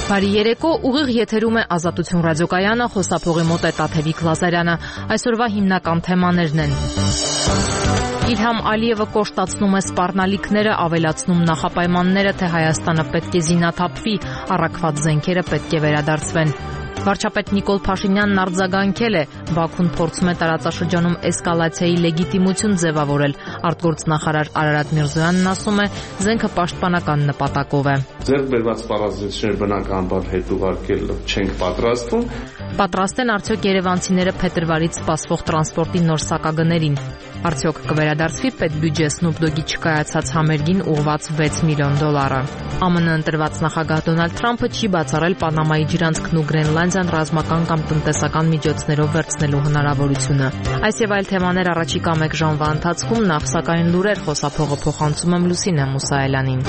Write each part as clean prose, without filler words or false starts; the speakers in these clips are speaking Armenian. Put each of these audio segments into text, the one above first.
Բարի երեկո, ուղիղ եթերում է Ազատություն ռադիոկայանը, խոսափողի մոտ է Տաթևիկ Լազարյանը։ Այսօրվա հիմնական թեմաներն են. Իլհամ Ալիևը կոշտացնում է սպառնալիքները, ավելացնում նախապայմանները, թե Հայաստանը պետք է զինաթափվի, առաքված զենքերը պետք է վերադարձվեն։ Վարչապետ Նիկոլ Փաշինյանն արձագանքել է, Բաքուն փորձում է տարածաշրջանում էսկալացիայի լեգիտիմություն ձևավորել։ Արտգործնախարար Արարատ Միրզոյանն ասում է, զենքը պաշտպանական նպատակով է։ Ձեռք բերված սպառազինություններ բնականաբար հետ ուղարկել չենք պատրաստվում։ Պատրաստ են արդյոք երևանցիները փետրվարից սպասվող տրանսպորտի նոր սակագներին։ Արդյոք կվերադարձվի պետբյուջե Snoop Dogg-ի չկայացած համերգին ուղղված $6 միլիոն։ ԱՄՆ ընտրված նախագահ Դոնալդ Թրամփը չի բացառել Պանամայի ջրանցքն ու Գրենլանդիան ռազմական կամ տնտեսական միջոցներով վերցնելու հնարավորությունը։ Այս եւ այլ թեմաներ առաջիկա 1 ժամվա ընթացքում, նախ սակայն լուրեր, խոսափողը փոխանցում եմ Լուսինե Մուսայելյանին։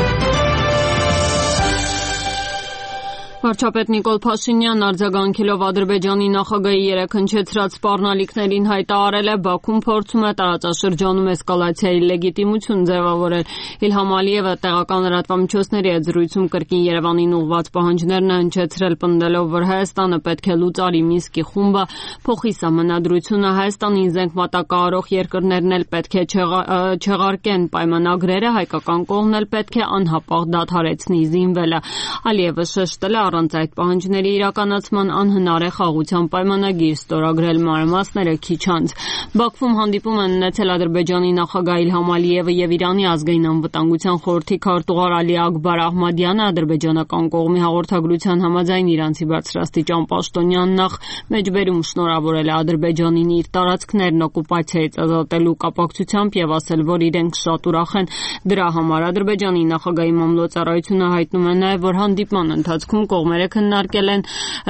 Վարչապետ Նիկոլ Փաշինյանն արձագանքելով Ադրբեջանի նախագահի երեքնչեցրած սպառնալիքներին հայտարարել է, Բաքուն փորձում է տարածաշրջանում էսկալացիայի լեգիտիմություն ձևավորել։ Իլհամ Ալիևը տեղական լրատվամիջոցների հետ զրույցում կրկին Երևանին ուղղված պահանջներն է հնչեցրել, պնդելով, որ Հայաստանը պետք է լուծարի Մինսկի խումբը, փոխի սահմանադրությունը, Հայաստանին զենք մատակարարող երկրներն էլ պետք է չեղարկեն պայմանագրերը, հայկական կողմն էլ պետք է անհապաղ դադարեցնի զինվելը։ Ալիևը շեշտել է, առանց այդ պահանջների իրականացման անհնար է խաղաղության պայմանագիր ստորագրել, մանրամասները քիչ անց։ Բաքվում հանդիպում են ունեցել Ադրբեջանի նախագահ Իլհամ Ալիևը եւ Իրանի ազգային անվտանգության խորհրդի քարտուղար Ալի Աքբար Ահմադյանը, ադրբեջանական կողմի հաղորդագրության համաձայն իրանցի բարձրաստիճան պաշտոնյան նախ մեջբերում շնորհավորել է Ադրբեջանին իր տարածքներն օկուպացիայից ազատելու կապակցությամբ եւ ասել, որ իրենք շատ ուրախ են դրա համար։ Ադրբեջանի նախագահի մամլոյցարայությունը հայտնում է նաեւ, որ հանդիպման ընթացքում կողմերը քննարկել են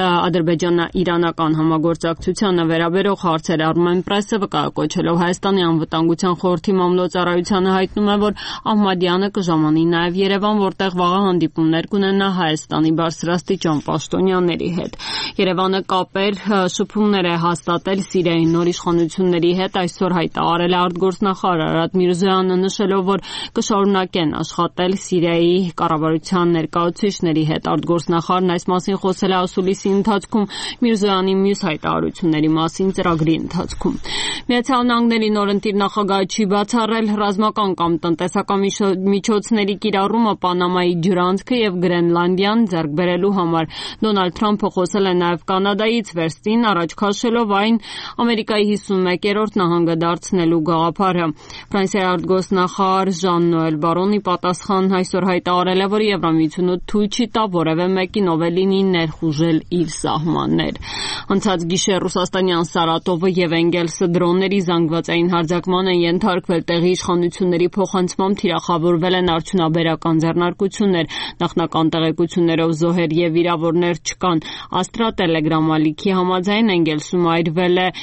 ադրբեջանա-իրանական համագործակցությանը վերաբերող հարցեր։ Armen Press-ը վկայակոչելով Հայաստանի անվտանգության խորհրդի մամլոյցարայությանը հայտնում է, որ Ահմադյանը կժամանի նաև Երևան, որտեղ վաղը հանդիպումներ կունենա Հայաստանի բարձրաստիճան պաշտոնյաների հետ։ Երևանը կապեր շփումներ է հաստատել Սիրիայի նոր իշխանությունների հետ, այսօր հայտարարել է արտգործնախարար Արարատ Միրզոյանը, նշելով, որ կշարունակեն աշխատել Սիրիայի կառավարության ներկայացուցիչների հետ։ Արտգործնախարարն այս մասին խոսել է ասուլիսի ընթացքում Միրզոյանի մյուս հայտարարությունների մասին ծրագրի ընթացքում։ Միացյալ Նահանգների նորընտիր նախագահը չի բացառել ռազմական կամ տնտեսական միջոցների կիրառումը Պանամայի ջրանցքը եւ Գրենլանդիան ձեռք բերելու համար։ Դոնալդ Թրամփը խոսել է նաեւ Կանադայից վերստին, առաջ քաշելով այն Ամերիկայի 51-րդ նահանգը դարձնելու գաղափարը։ Ֆրանսիայի արտգործնախարար Ժան-Նոել Բարոնի պատասխան այսօր հայտարարել է, որ Եվրամիությունը թույլ չի տա որևէ մեկին ով է լինի ներխուժել իր սահմաններ։ Անցած գիշեր Ռուսաստանյան Սարատովը եւ Էնգելսը դրոնների զանգվածային հարձակման են ենթարկվել, տեղի իշխանությունների փոխանցմամբ թիրախավորվել են արդյունաբերական ձեռնարկություններ, նախնական տեղեկություններով զոհեր եւ վիրավորներ չկան։ Աստրա Տելեգրամալիքի համաձայն Էնգելսում այրվել է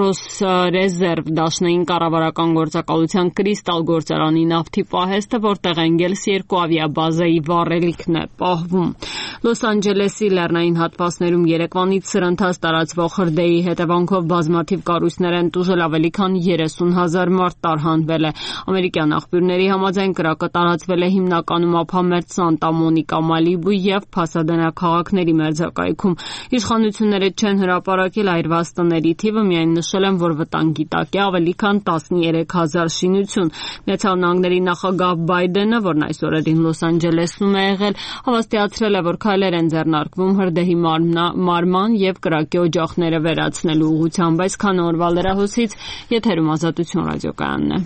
Ռոսրեզերվ դաշնային կառավարական գործակալության Կրիստալ գործարանի նավթի պահեստը, որտեղ Էնգելս 2 ավիաբազայի վառելիքն է պահվում։ Լոս Անջելեսի լեռնային հատվածներում երեկվանից սրընթաց տարածվող հրդեհի հետևանքով բազմաթիվ կառույցներ են տուժել, ավելի քան 30,000 մարդ տարհանվել է։ Ամերիկյան աղբյուրների համաձայն կրակը տարածվել է հիմնականում ափամերձ Սանտա Մոնիկա, Մալիբու եւ Փասադենա քաղաքների մերձակայքում։ Իշխանությունները չեն հրապարակել այրված տների թիվը, միայն նշել են, որ վտանգի տակ է ավելի քան 13,000 շինություն։ Միացյալ Նահանգների նախագահ Բայդենը, որն այս օրերին Լոս Անջելեսում է եղել, հավաստիացրել է, որ քայլեր են ձեռնարկվում հրդեհի մարման եւ կրակի օջախները վերացնելու ուղղությամբ։ Այսքան օրվա լրահոսից եթերում Ազատություն ռադիոկայանն է։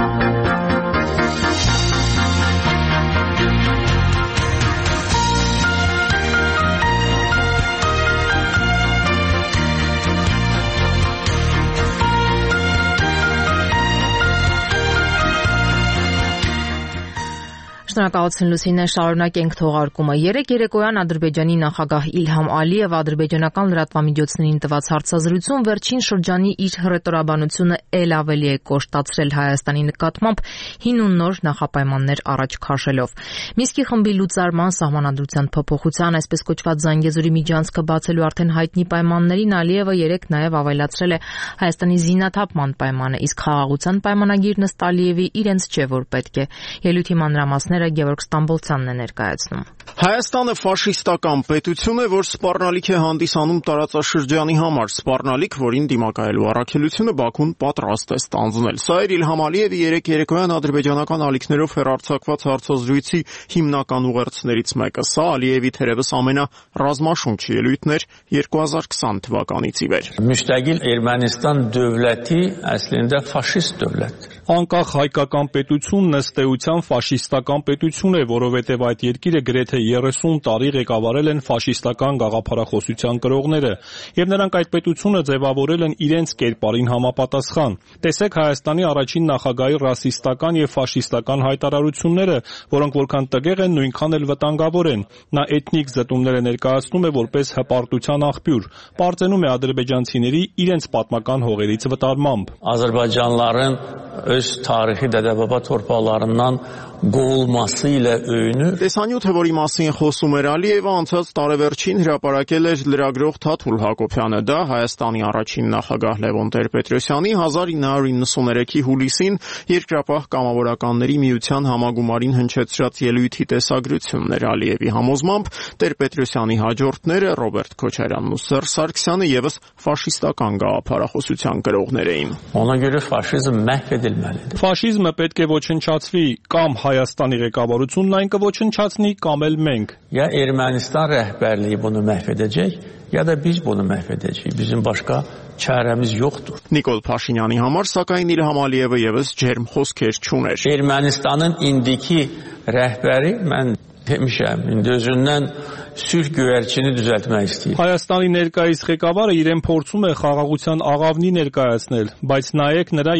Շնորհակալություն Լուսինե, շարունակենք թողարկումը։ Երեկ երեկոյան Ադրբեջանի նախագահ Իլհամ Ալիևը ադրբեջանական լրատվամիջոցներին տված հարցազրույցում վերջին շրջանի իր հռետորաբանությունը ել ավելի է կոշտացրել Հայաստանի նկատմամբ հին ու նոր նախապայմաններ առաջ քաշելով։ Մինսկի խմբի լուծարման, սահմանադրության փոփոխության, այսպես կոչված Զանգեզուրի միջանցքը բացելու արդեն հայտնի պայմաններին Ալիևը երեկ նաև ավելացրել է Հայաստանի զինաթափման պայմանը, իսկ խաղաղության պայմանագիրն ըստ Ալիևի իրենց չէ, որ պետք է։ Ելույթի մանրամասները Գևորգ Ստամբոլցյանն է ներկայացնում։ Հայաստանը ֆաշիստական պետություն է, որ սպառնալիք է հանդիսանում տարածաշրջանի համար, սպառնալիք, որին դիմակայելու առաքելությունը Բաքուն պատրաստ է ստանձնել։ Սա էր Իլհամ Ալիևի երեկ երեկոյան ադրբեջանական ալիքներով հեռարձակված հարցազրույցի հիմնական ուղերձներից մեկը։ Սա Ալիևի թերևս ամենառազմաշունչ ելույթն էր 2020 թվականից ի վեր։ Müstəqil Ermənistan dövləti əslində faşist dövlətdir։ Անկախ հայկական պետությունն ըստ էության ֆաշիստական պետություն է, որովհետև այդ երկիրը գրեթե 30 տարի ղեկավարել են ֆաշիստական գաղափարախոսության կրողները, եւ նրանք այդ պետությունը ձևավորել են իրենց կերպարին համապատասխան։ Տեսեք Հայաստանի առաջին նախագահի ռասիստական եւ ֆաշիստական հայտարարությունները, որոնք որքան տգեղ են, նույնքան էլ վտանգավոր են։ Նա էթնիկ զտումները ներկայացնում է որպես հպարտության աղբյուր, պարծենում է ադրբեջանցիների իրենց պատմական հողերից վտարմամբ։ Azərbaycanlıların öz tarixi dədə-baba torpaqlarından qovulması ilə öyünür։ Տեսանյութը, որի մասին խոսում էր Ալիևը, անցած տարեվերջին հրապարակել էր լրագրող Թաթուլ Հակոբյանը։ Դա Հայաստանի առաջին նախագահ Լևոն Տեր-Պետրոսյանի 1993-ի հուլիսին Երկրապահ կամավորականների միության համագումարին հնչեցրած ելույթի տեսագրությունն էր։ Ալիևի համոզմամբ Տեր-Պետրոսյանի հաջորդները Ռոբերտ Քոչարյանն ու Սերժ Սարգսյանը եւս ֆաշիստական գաղափարախոսության կրողներ էին։ Ona görə faşizm məhv edilməlidir։ Ֆաշիզմը պետք է ոչնչացվի, կամ Հայաստանի ղեկավարությունն այն կոչնչացնի, կամ էլ մենք։ Ya Ermənistan rəhbərliyi bunu məhv edəcək, ya da biz bunu məhv edəcəyik. Bizim başqa çarəmiz yoxdur։ Նիկոլ Փաշինյանի համար սակայն Իլհամ Ալիևը եւս ջերմ խոսքեր չուներ։ Ermənistanın indiki rəhbəri mən demişəm, indi özündən sülh göyərçini düzəltmək istəyir։ Հայաստանի ներկայիս ղեկավարը իրեն փորձում է խաղաղության աղավնի ներկայացնել, բայց նայեք նրա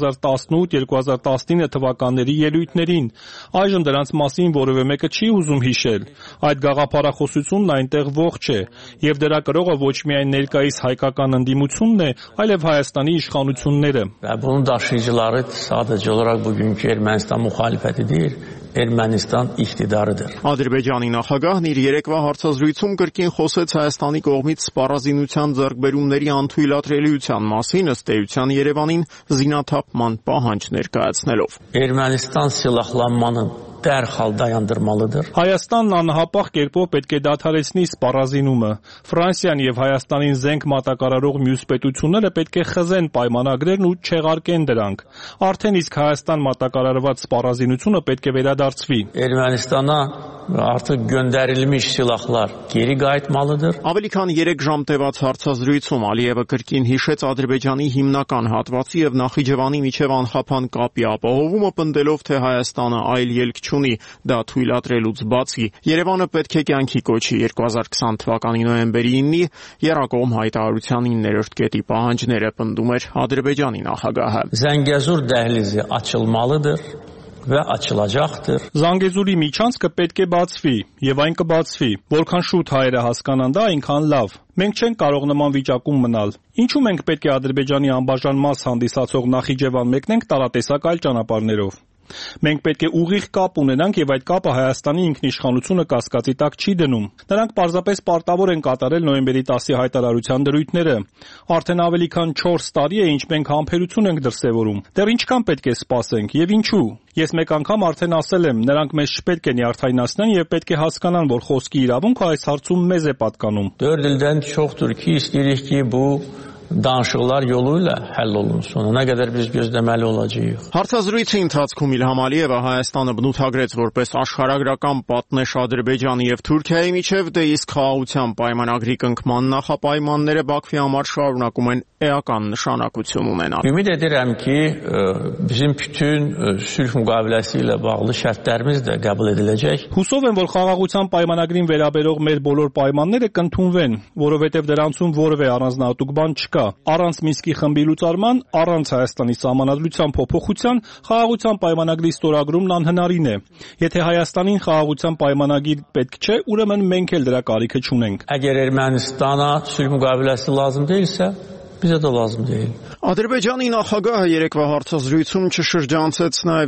2018-2019 թվականների ելույթներին։ Այժմ դրանց մասին որևէ մեկը չի ուզում հիշել։ Այդ գաղափարախոսությունն այնտեղ ողջ է, եւ դրա կրողը ոչ միայն ներկայիս հայկական ընդդիմությունն է, այլև Հայաստանի իշխանությունները։ Bunun daşıyıcıları sadəcə olaraq bugünkü Ermənistan müxalifəti deyil, Ermənistan iqtidarıdır։ Ադրբեջանի նախագահն իր երեկվա հարցազրույցում կրկին խոսեց Հայաստանի կողմից սպառազինության ձեռքբերումների անթույլատրելիության մասին, ըստ էության Երևանին զինաթափման պահանջ ներկայացնելով։ Ermənistan silahlanmanın dərhal dayandırmalıdır։ Հայաստանն անհապաղ կերպով պետք է դադարեցնի սպառազինումը։ Ֆրանսիան եւ Հայաստանին զենք մատակարարող մյուս պետությունները պետք է խզեն պայմանագրերն ու չեղարկեն դրանք։ Արդեն իսկ Հայաստան մատակարարված սպառազինությունը պետք է վերադարձվի։ Ermənistana artıq göndərilmiş silahlar geri qayıtmalıdır։ Ավելի քան 3 ժամ տևած հարցազրույցում Ալիևը կրկին հիշեց Ադրբեջանի հիմնական հատվածի եւ Նախիջևանի միջև անխափան կապի ապահովումը, պնդելով, թե Հայաստանը այլ ելք չունի դա թույլատրելուց բացի։ Երևանը պետք է կյանքի կոչի 2020 թվականի նոյեմբերի 9-ի Եռակողմ հայտարարության 9-րդ կետի պահանջները, պնդում էր Ադրբեջանի նախագահը։ Zəngəzur dəhlizi açılmalıdır və açılacaqdır։ Զանգեզուրի միջանցքը պետք է բացվի եւ այն կբացվի։ Որքան շուտ հայերը հասկանան դա, այնքան լավ։ Մենք չենք կարող նման վիճակում մնալ։ Ինչու մենք պետք է Ադրբեջանի անբաժան մաս հանդիսացող Նախիջևան մեկնենք տարատեսակ այլ ճանապարհներով։ Մենք պետք է ուղիղ կապ ունենանք եւ այդ կապը Հայաստանի ինքնիշխանությունը կասկածի տակ չի դնում։ Նրանք պարզապես պարտավոր են կատարել նոյեմբերի 10-ի հայտարարության դրույթները։ Արդեն ավելի քան 4 տարի է, ինչ մենք համբերություն ենք դրսևորում։ Դեռ ինչքան պետք է սպասենք եւ ինչու։ Ես մեկ անգամ արդեն ասել եմ, նրանք մեզ չպետք է նյարդայնացնեն եւ պետք է հասկանան, որ խոսքի իրավունքը այս հարցում մեզ է պատկանում։ 4 ildən çoxdur ki, istəyirik ki, bu danışıqlar yolu ilə həll olunsun։ Nə qədər biz gözləməli olacağıq։ Հարցազրույցի ընթացքում Իլհամ Ալիևը Հայաստանը բնութագրեց որպես աշխարհագրական պատնեշ Ադրբեջանի եւ Թուրքիայի միջև, դե իսկ խաղաղության պայմանագրի կնքման նախապայմանները Բաքվի համար շարունակում են էական նշանակություն ունենալ։ Ümid edirəm ki, bizim bütün sülh müqaviləsi ilə bağlı şərtlərimiz də qəbul ediləcək։ Հուսով եմ, որ խաղաղության պայմանագրին վերաբերող մեր բոլոր պայմանները կընդունվեն, որովհետեւ դրանցում որևէ առանձնահատուկ բան չկա։ Առանց Մինսկի խմբի լուծարման, առանց Հայաստանի սահմանադրության փոփոխության, խաղաղության պայմանագրի ստորագրումն անհնարին է։ Եթե Հայաստանին խաղաղության պայմանագիր պետք չէ, ուրեմն մենք էլ դրա կարիքը չունենք։ Əgər Ermənistana sülh müqaviləsi lazım deyilsə, bizə də lazım deyil։ Ադրբեջանի նախագահը երեկվա հարցազրույցում չշրջանցեց նաև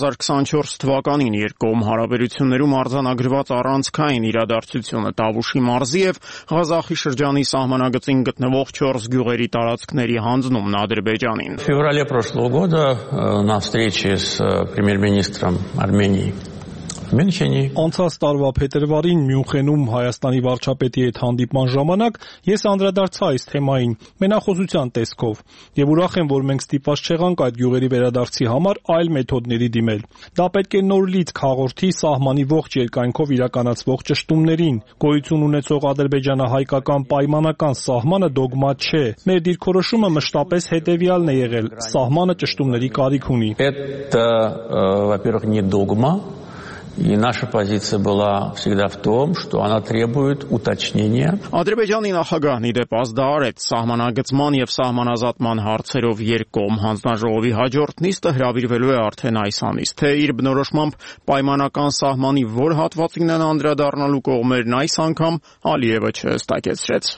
2024 թվականին երկկողմ հարաբերություններում արձանագրված առանցքային իրադարձությունը Տավուշի մարզի եւ Ղազախի շրջանի սահմանագծին գտնվող 4 գյուղերի տարածքների հանձնումն Ադրբեջանին։ В феврале прошлого года на встрече с премьер-министром Армении Անցած տարվա փետրվարին Մյունխենում Հայաստանի վարչապետի հետ հանդիպման ժամանակ ես անդրադարձա այս թեմային մենախոսության տեսքով եւ ուրախ եմ, որ մենք ստիպված չեղանք այդ գյուղերի վերադարձի համար այլ մեթոդների դիմել։ Դա պետք է նոր լիցք հաղորդի սահմանի ողջ երկայնքով իրականացվող ճշտումներին։ Գոյություն ունեցող ադրբեջանա-հայկական պայմանական սահմանը դոգմա չէ։ Մեր դիրքորոշումը մշտապես հետեւյալն է եղել. սահմանը ճշտումների կարիք ունի։ Это, во-первых, не догма. И наша позиция была всегда в том, что она требует уточнения. Ադրբեջանի նախագահն իդեպ ազդարարեց սահմանագծման եւ սահմանազատման հարցերով երկկողմ հանձնաժողովի հաջորդ նիստը հրավիրվելու է արդեն այս ամիս։ Թե իր բնորոշմամբ պայմանական սահմանի որ հատվածին են անդրադառնալու կողմերն այս անգամ Ալիևը չհստակեցրեց։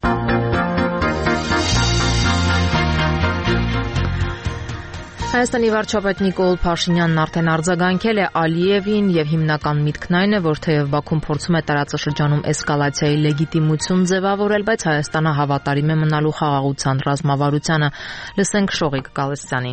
Հայաստանի վարչապետ Նիկոլ Փաշինյանն արդեն արձագանքել է Ալիևին եւ հիմնական միտքն այն է, որ թեև Բաքուն փորձում է տարածաշրջանում էսկալացիայի լեգիտիմություն ձևավորել, բայց Հայաստանը հավատարիմ է մնալու խաղաղության ռազմավարությանը։ Լսենք Շողիկ Գալստյանին։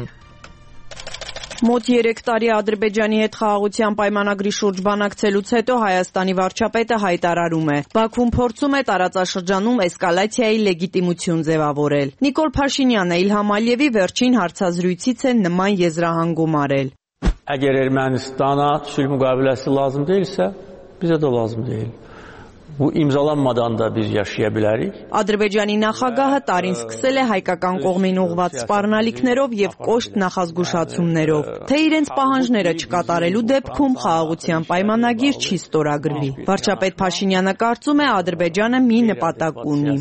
Մոտ 3 տարի Ադրբեջանի հետ խաղաղության պայմանագրի շուրջ բանակցելուց հետո Հայաստանի վարչապետը հայտարարում է. Բաքուն փորձում է տարածաշրջանում էսկալացիայի լեգիտիմություն ձևավորել։ Նիկոլ Փաշինյանը Իլհամ Ալիևի վերջին հարցազրույցից է նման եզրահանգում արել։ Eğer Ermənistana sülh müqaviləsi lazım deyilsə, bizə də lazım deyil. Bu imzalanmadan da biz yaşaya bilərik. Ադրբեջանի նախագահը տարին սկսել է հայկական կողմին ուղղված սպառնալիքներով եւ կոշտ նախազգուշացումներով, թե իրենց պահանջները չկատարելու դեպքում խաղաղության պայմանագիր չի ստորագրվի։ Վարչապետ Փաշինյանը կարծում է Ադրբեջանը մի նպատակ ունի։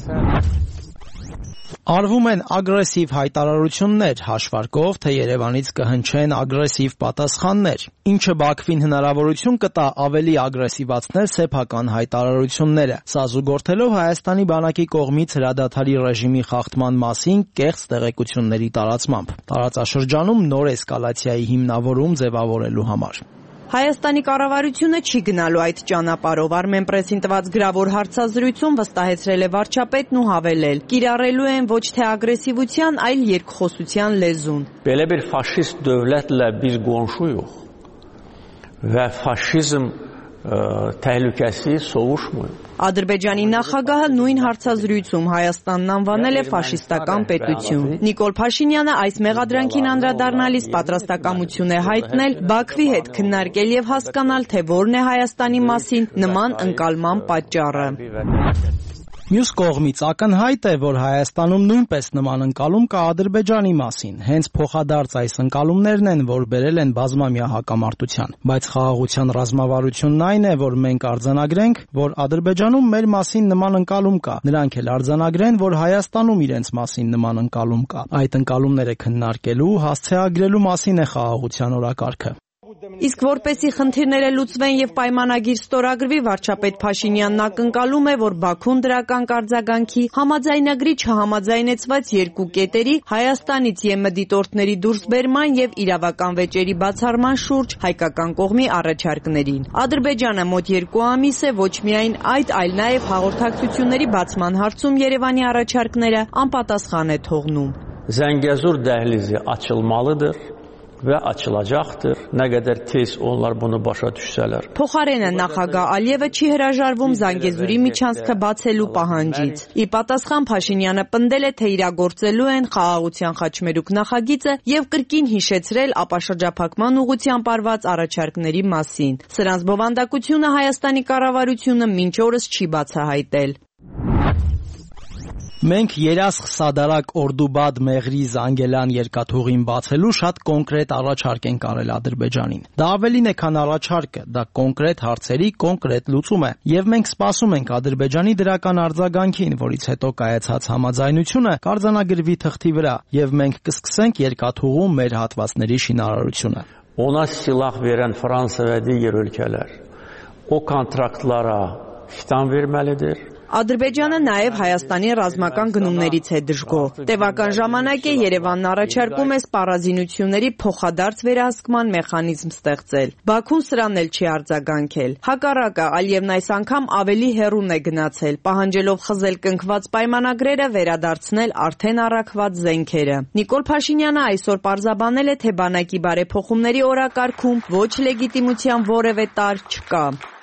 Արվում են ագրեսիվ հայտարարություններ, հաշվարկով, թե Երևանից կհնչեն ագրեսիվ պատասխաններ, ինչը Բաքվին հնարավորություն կտա ավելի ագրեսիվացնել սեփական հայտարարությունները, սա զուգորդելով Հայաստանի բանակի կողմից հրադադարի ռեժիմի խախտման մասին կեղծ տեղեկությունների տարածմամբ, տարածաշրջանում նոր էսկալացիայի հիմնավորում ձևավորելու համար։ Հայաստանի կառավարությունը չի գնալու այդ ճանապարհով, Armenpress-ին տված գրավոր հարցազրույցում վստահեցրել է վարչապետն ու հավելել. կիրառելու են ոչ թե ագրեսիվության, այլ երկխոսության լեզուն։ Belə bir faşist dövlətlə biz qonşuyuq və faşizm təhlükəsi sovuşmur. Ադրբեջանի նախագահը նույն հարցազրույցում Հայաստանն անվանել է ֆաշիստական պետություն։ Նիկոլ Փաշինյանը այս մեղադրանքին անդրադառնալիս պատրաստակամություն է հայտնել Բաքվի հետ քննարկել եւ հասկանալ, թե որն է Հայաստանի մասին նման ընկալման պատճառը։ Մյուս կողմից ակնհայտ է, որ Հայաստանում նույնպես նման ընկալում կա Ադրբեջանի մասին։ Հենց փոխադարձ այս ընկալումներն են, որ բերել են բազմամյա հակամարտության։ Բայց խաղաղության ռազմավարությունն այն է, որ մենք արձանագրենք, որ Ադրբեջանում մեր մասին նման ընկալում կա։ Նրանք էլ արձանագրեն, որ Հայաստանում իրենց մասին նման ընկալում կա։ Այդ ընկալումները քննարկելու, հասցեագրելու մասին է խաղաղության օրակարգը։ Իսկ որպեսի խնդիրները լուծվեն եւ պայմանագիր ստորագրվի, վարչապետ Փաշինյանն ակնկալում է, որ Բաքուն դրական կարձագանքի համաձայնագրի չհամաձայնեցված երկու կետերի Հայաստանից ԵՄ դիտորդների դուրսբերման եւ իրավական վեճերի բացառման շուրջ հայկական կողմի առաջարկներին։ Ադրբեջանը մոտ 2 ամիս է ոչ միայն այդ, այլ նաեւ հաղորդակցությունների բացման հարցում Երևանի առաջարկները անպատասխան է թողնում։ Zəngəzur dəhlizi açılmalıdır və açılacaqdır. Nə qədər tez onlar bunu başa düşsələr. Փոխարենը նախագահ Ալիևը չի հրաժարվում Զանգեզուրի միջանցքը բացելու պահանջից։ Ի պատասխան Փաշինյանը պնդել է, թե իրագործելու են խաղաղության խաչմերուկ նախագիծը եւ կրկին հիշեցրել ապաշրջափակման ուղղությամբ արված առաջարկների մասին։ Սրանց բովանդակությունը Հայաստանի կառավարությունը մինչ օրս չի բացահայտել։ Մենք երասխ Սադարակ Օրդուբադ Մեղրի Զանգելան երկաթուղին բացելու շատ կոնկրետ առաջարկ ենք արել Ադրբեջանին։ Դա ավելին է, քան առաջարկը, դա կոնկրետ հարցերի կոնկրետ լուծում է, եւ մենք սպասում ենք Ադրբեջանի դրական արձագանքին, որից հետո կայացած համաձայնությունը կարձանագրվի թղթի վրա, եւ մենք կսկսենք երկաթուղու մեր հատվածների շինարարությունը։ Ona silah verən Fransa və digər ölkələr o kontraktlara xitam verməlidir. Ադրբեջանը նաև Հայաստանի ռազմական գնումներից է դժգոհ։ Տևական ժամանակ է Երևանն առաջարկում է սպառազինությունների փոխադարձ վերահսկման մեխանիզմ ստեղծել։ Բաքուն սրան էլ չի արձագանքել։ Հակառակը, Ալիևն այս անգամ ավելի հեռուն է գնացել, պահանջելով խզել կնքված պայմանագրերը, վերադարձնել արդեն առաքված զենքերը։ Նիկոլ Փաշինյանը այսօր պարզաբանել է, թե բանակի բարեփոխումների օրակարգում ոչ լեգիտիմության որևէ տարր չկա։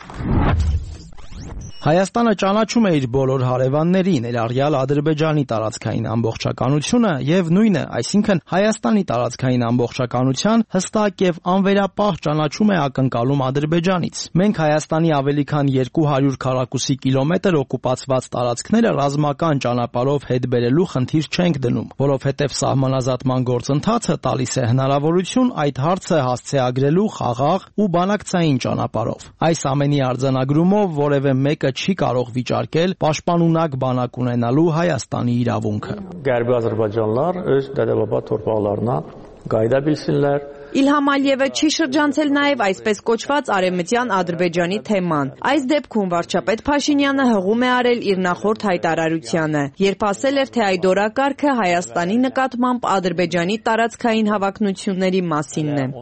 Հայաստանը ճանաչում է իր բոլոր հարևանների, ներառյալ Ադրբեջանի տարածքային ամբողջականությունը եւ նույնը, այսինքն Հայաստանի տարածքային ամբողջականության հստակ եւ անվերապահ ճանաչում է ակնկալում Ադրբեջանից։ Մենք Հայաստանի ավելի քան 200 քառակուսի կիլոմետր օկուպացված տարածքները ռազմական ճանապարհով հետ բերելու խնդիր չենք դնում, որովհետեւ սահմանազատման գործընթացը տալիս է հնարավորություն այդ հարցը հասցեագրելու խաղաղ ու բանակցային ճանապարհով։ Այս ամենի արձանագրումով որևէ մեկը չի կարող վիճարկել պաշտպանունակ բանակ ունենալու Հայաստանի իրավունքը։ Qərbi Azərbaycanlılar öz dədə-baba torpaqlarına qayıda bilsinlər. Իլհամ Ալիևը չի շրջանցել նաև այսպես կոչված արևմտյան Ադրբեջանի թեման։ Այս դեպքում վարչապետ Փաշինյանը հղում է արել իր նախորդ հայտարարությանը, երբ ասել էր, թե այդ օրակարգը Հայաստանի նկատմամբ Ադրբեջանի տարածքային հավակնությունների մասինն է։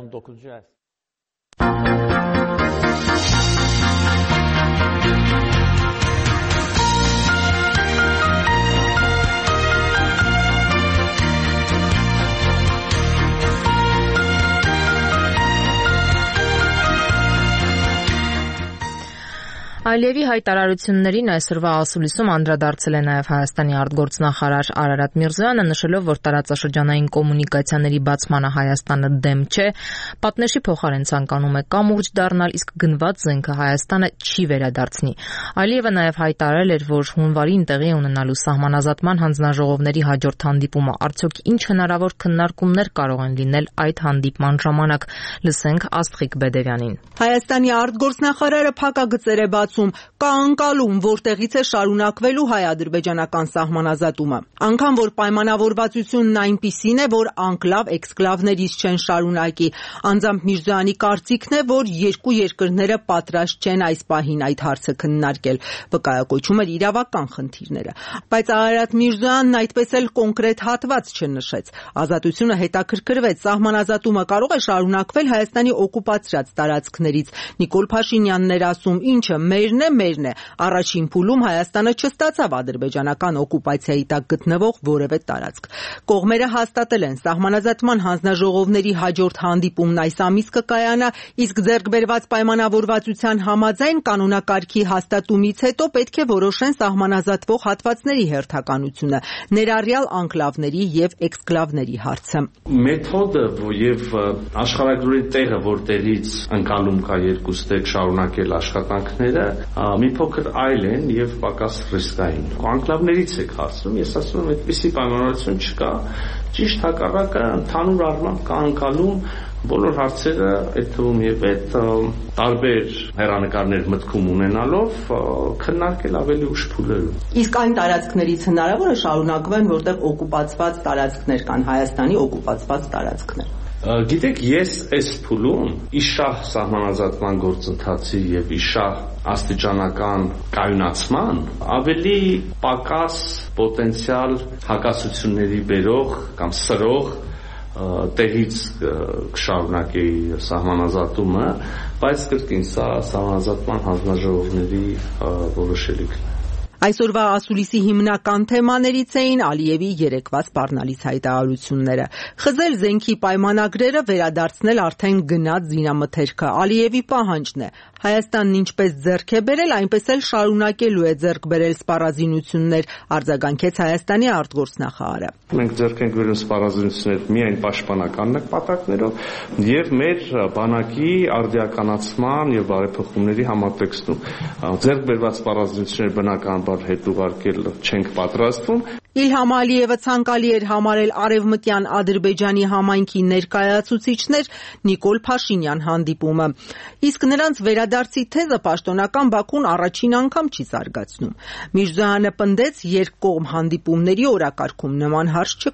Ալիևի հայտարարություններին այսօրվա ասուլիսում անդրադարձել է նաև Հայաստանի արտգործնախարար Արարատ Միրզոյանը, նշելով, որ տարածաշրջանային կոմունիկացիաների բացմանը Հայաստանը դեմ չէ, պատնեշի փոխարեն ցանկանում է կամուրջ դառնալ, իսկ գնված զենքը Հայաստանը չի վերադարձնի։ Ալիևը նաև հայտարարել էր, որ հունվարին տեղի ունենալու սահմանազատման հանձնաժողովների հաջորդ հանդիպումը արդյոք ինչ հնարավոր քննարկումներ կարող են լինել այդ հանդիպման ժամանակ։ Լսենք Աստղիկ Բեդևյանին։ Հայաստանի արտգործնախարարը փակագծեր է կա անկալում, որտեղից է շարունակվելու հայ-ադրբեջանական սահմանազատումը։ Անգամ որ պայմանավորվածությունն այնպիսին է, որ անկլավ էքսկլավներից չեն շարունակի։ Անձամբ Միրզոյանի կարծիքն է, որ երկու երկրները պատրաստ չեն այս պահին այդ հարցը քննարկել։ Վկայակոչում էր իրավական խնդիրները։ Բայց Արարատ Միրզոյանն այդպես էլ կոնկրետ հատված չնշեց։ Ազատությունը հետաքրքրվեց, սահմանազատումը կարող է շարունակվել Հայաստանի օկուպացրած տարածքներից։ Նիկոլ Փաշինյանն էր ասում, ինչը մերն է։ Առաջին փուլում Հայաստանը չստացավ ադրբեջանական օկուպացիայի տակ գտնվող որևէ տարածք։ Կողմերը հաստատել են սահմանազատման հանձնաժողովների հաջորդ հանդիպումն այս ամիս կկայանա, իսկ ձեռքբերված պայմանավորվածության համաձայն կանոնակարգի հաստատումից հետո պետք է որոշեն սահմանազատվող հատվածների հերթականությունը, ներառյալ անկլավների եւ էքսկլավների հարցը։ Մեթոդը եւ աշխարհագրի տեղը, որտեղից ընկալում կա երկու ստեկ շարունակել աշխատանքները, մի փոքր այլ են եւ պակաս ռիսկային։ Անկլավներից եք հարցնում, ես ասում եմ, այդպիսի պայմանավորություն չկա, ճիշտ հակառակը ընդհանուր առմամբ կա ընկալում բոլոր հարցերը, այդ թվում եւ այդ տարբեր հերանեկարներ մտքում ունենալով քննարկել ավելի ուշ փուլերում։ Իսկ այն տարածքներից հնարավոր է շարունակվեն, որտեղ օկուպացված տարածքներ կան, Հայաստանի օկուպացված տարածքներ։ Գիտեք, ես այս փուլում իշահ սահմանազատման գործընթացի եւ իշահ աստիճանական կայունացման ավելի պակաս պոտենցիալ հակասությունների բերող կամ սրող տեղից կշարունակեի սահմանազատումը, բայց կրկին սա սահմանազատման հանձնաժողովների որոշելիքն է։ Այսօրվա ասուլիսի հիմնական թեմաներից էին Ալիևի երեկվա սպառնալից հայտարարությունները։ Խզել զենքի պայմանագրերը, վերադարձնել արդեն գնած զինամթերքը Ալիևի պահանջն է։ Հայաստանն ինչպես ձեռք է բերել, այնպես էլ շարունակելու է ձեռք բերել սպառազինություններ, արձագանքեց Հայաստանի արտգործնախարարը։ Մենք ձեռք ենք բերում սպառազինություններ միայն պաշտպանական նպատակներով եւ մեր բանակի արդիականացման եւ բարեփոխումների համատեքստում։ Ձեռք բերված սպառազինությունները բնականաբար հետ ուղարկել չենք պատրաստվում։ Իլհամ Ալիևը ցանկալի էր համարել արևմտյան Ադրբեջանի համայնքի ներկայացուցիչներ Նիկոլ Փաշինյան հանդիպումը։ Իսկ նրանց վերադարձի թեզը պաշտոնական Բաքուն առաջին անգամ չի զարգացնում։ Միրզոյանը պնդեց, երկկողմ հանդիպումների օրակարգում նման հարց չկա։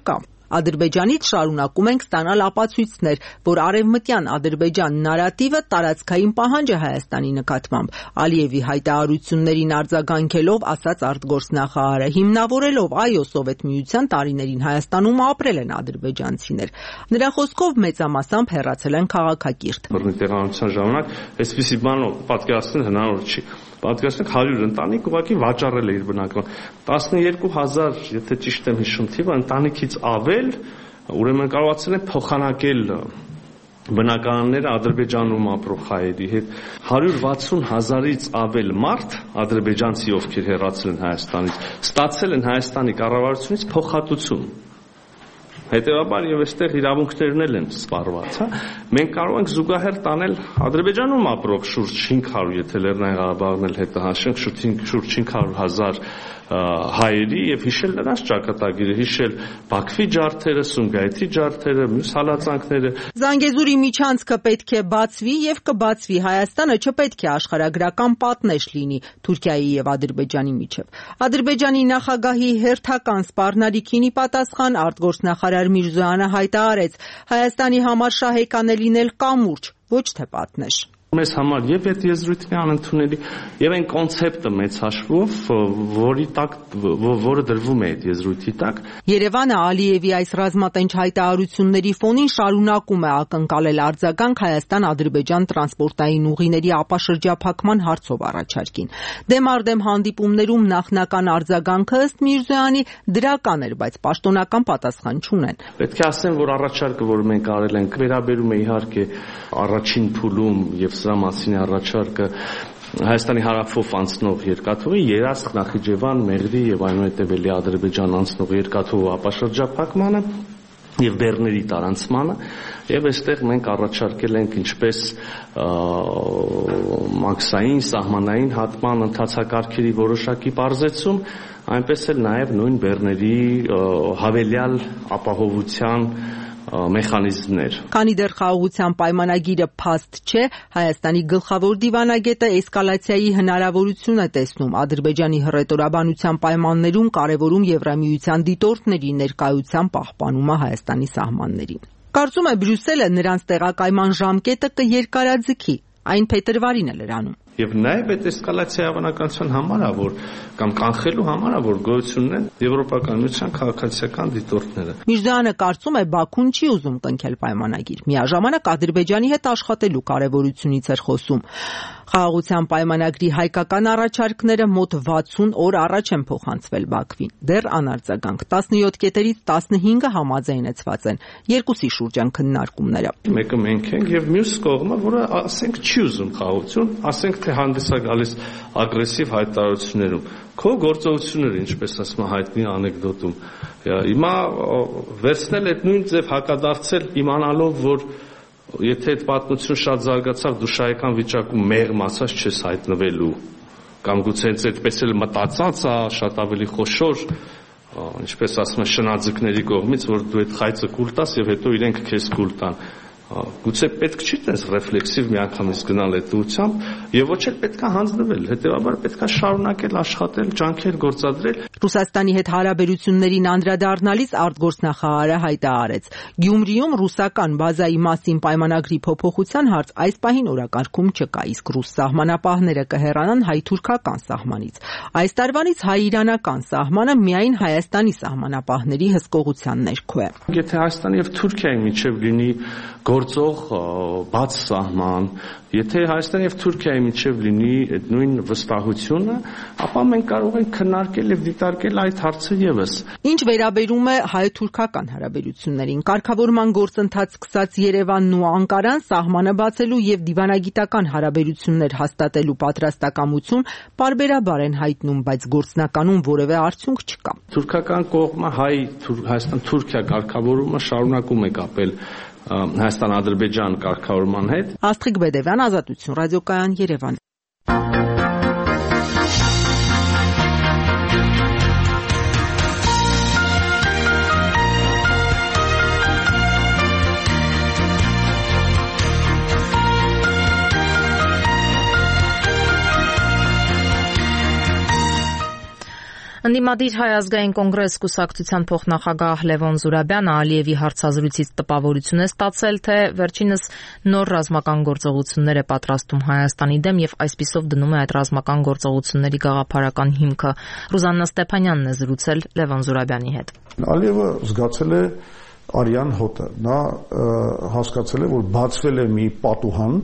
Ադրբեջանից շարունակում ենք ստանալ ապացույցներ, որ արևմտյան Ադրբեջան նարատիվը տարածքային պահանջ է Հայաստանի նկատմամբ։ Ալիևի հայտարարություններին արձագանքելով ասաց արտգործնախարարը, հիմնավորելով այո Սովետ Միության տարիներին Հայաստանում ապրել են ադրբեջանցիներ։ Նրա խոսքով մեծամասամբ հեռացել են քաղաքակիրթ։ Տեղանության ժամանակ այսպիսի բան պատկերացնել հնարավոր չի։ Պատկերացնեք 100 ընտանիք ուղղակի վաճառել է իր բնակարանը 12000, եթե ճիշտ եմ հիշում թիվը, ընտանիքից ավել, ուրեմն կարողացել են փոխանակել բնակարանները Ադրբեջանում ապրող հայերի հետ 160,000-ից ավել մարդ ադրբեջանցի, ովքեր հեռացել են Հայաստանից, ստացել են Հայաստանի կառավարությունից փոխհատուցում։ Հետևաբար եւ այստեղ իրավունքներն են սպառված, հա։ Մենք կարող ենք զուգահեռ տանել Ադրբեջանում ապրող շուրջ 500, եթե Լեռնային Ղարաբաղն էլ հետը հաշվենք, շուրջ 500,000 հայերի եւ հիշել նրանց ճակատագիրը, հիշել Բաքվի ջարդերը, Սումգայիթի ջարդերը, մյուս հալածանքները։ Զանգեզուրի միջանցքը պետք է բացվի եւ կբացվի։ Հայաստանը չպետք է աշխարհագրական պատնեշ լինի Թուրքիայի եւ Ադրբեջանի միջեւ։ Ադրբեջանի նախագահի հերթական սպառնալիքին ի պատասխան արտգործնախարար Միրզոյանը հայտարարեց. Հայաստանի համար շահեկան է լինել կամուրջ, ոչ թե պատնեշ։ Մեզ համար եւ այդ եզրույթն է անընդունելի եւ այն կոնցեպտը մեծ հաշվով, որը դրվում է այդ եզրույթի տակ։ Երևանը Ալիևի այս ռազմատենչ հայտարարությունների ֆոնին շարունակում է ակնկալել արձագանք Հայաստան-Ադրբեջան տրանսպորտային ուղիների ապաշրջափակման հարցով առաջարկին։ Դեմարդեմ հանդիպումներում նախնական արձագանքը ըստ Միրզոյանի դրական էր, բայց պաշտոնական պատասխան չունեն։ Պետք է ասեմ, որ առաջարկը, որ մենք արել ենք, վերաբերում է իհարկե առաջին փուլում եւ սրա մասին առաջարկը Հայաստանի հարավով անցնող երկաթուղի Երասխ, Նախիջևան, Մեղրի եւ այնուհետեւ էլի Ադրբեջան անցնող երկաթուղու ապաշրջափակմանը եւ բեռների տարանցմանը եւ այստեղ մենք առաջարկել ենք ինչպես մաքսային, սահմանային հատման ընթացակարգերի որոշակի բարձեցում, այնպես էլ նաեւ նույն բեռների հավելյալ ապահովության մեխանիզմներ։ Քանի դեռ խաղաղության պայմանագիրը փաստ չէ, Հայաստանի գլխավոր դիվանագետը էսկալացիայի հնարավորություն է տեսնում Ադրբեջանի հռետորաբանության պայմաններում կարևորում Եվրամիության դիտորդների ներկայության պահպանումը Հայաստանի սահմաններին։ Կարծում է Բրյուսելը նրանց տեղակայման ժամկետը կերկարաձգի, այն փետրվարին է լրանում։ Եվ նաև այդ էսկալացիայի հավանականության համար է, որ կամ կանխելու համար է, որ գոյություն ունեն Եվրոպական միության քաղաքացիական դիտորդները։ Միրզոյանը կարծում է Բաքուն չի ուզում կնքել պայմանագիր։ Միաժամանակ Ադրբեջանի հետ աշխատելու կարևորությունից էր խոսում։ Խաղաղության պայմանագրի հայկական առաջարկները մոտ 60 օր առաջ են փոխանցվել Բաքվին։ Դեռ անարձագանք 17 կետերից 15-ը համաձայնեցված են։ Երկուսի շուրջ են քննարկումները։ Մեկը մենք ենք եւ մյուս կողմը, որը ասենք չի ուզում խաղաղություն, ասենք թե հանդես է գալիս ագրեսիվ հայտարարություններում։ Քո գործողությունները, ինչպես ասում է հայտնի անեկդոտում, հիմա վերցնել այդ նույն ձև հակադարձել իմանալով, որ եթե այդ պատմությունը շատ զարգացավ, դու շահեկան վիճակում մեղմ ասած չես հայտնվելու, կամ գուցե հենց այդպես էլ մտածած է, շատ ավելի խոշոր, ինչպես ասում են շնաձկների կողմից, որ դու այդ խայծը կուլ տաս եւ հետո իրենք քեզ կուլ տան։ Գուցե պետք չի տես ռեֆլեքսիվ միանգամից գնալ այդ ուղղությամբ եւ ոչ էլ պետքա հանձնվել, հետեւաբար պետքա շարունակել աշխատել, ջանքեր գործադրել։ Ռուսաստանի հետ հարաբերություններին անդրադառնալիս արտգործնախարարը հայտարարեց. Գյումրիում ռուսական բազայի մասին պայմանագրի փոփոխության հարց այս պահին օրակարգում չկա, իսկ ռուս սահմանապահները կհեռանան հայ-թուրքական սահմանից։ Այս տարվանից հայ-իրանական սահմանը միայն Հայաստանի սահմանապահների հսկողության ներքո է։ Եթե Հայաստանի եւ Թուրքիայի միջև լինի գործող բաց սահման, եթե Հայաստանի եւ Թուրքիայի միջև լինի այդ նույն վստահությունը, ապա մենք կարող ենք քննարկել եւ դիտարկել այդ հարցը եւս։ Ինչ վերաբերում է հայ-թուրքական հարաբերություններին, կարգավորման գործընթաց սկսած Երևանն ու Անկարան սահմանը բացելու եւ դիվանագիտական հարաբերություններ հաստատելու պատրաստակամություն պարբերաբար են հայտնում, բայց գործնականում որևէ արդյունք չկա։ Թուրքական կողմը Հայաստան-Թուրքիա կարգավորումը շարունակում է կապել Հայաստան-Ադրբեջան կարգավորման հետ։ Աստղիկ Բեդևյան, Ազատություն ռադիոկայան, Երևան։ Ընդդիմադիր Հայ ազգային կոնգրես կուսակցության փոխնախագահ Լևոն Զուրաբյանը Ալիևի հարցազրույցից տպավորություն է ստացել, թե վերջինս նոր ռազմական գործողություններ է պատրաստում Հայաստանի դեմ եւ այսպիսով դնում է այդ ռազմական գործողությունների գաղափարական հիմքը։ Ռուզաննա Ստեփանյանն է զրուցել Լևոն Զուրաբյանի հետ։ Ալիևը զգացել է արյան հոտը։ Նա հասկացել է, որ բացվել է մի պատուհան,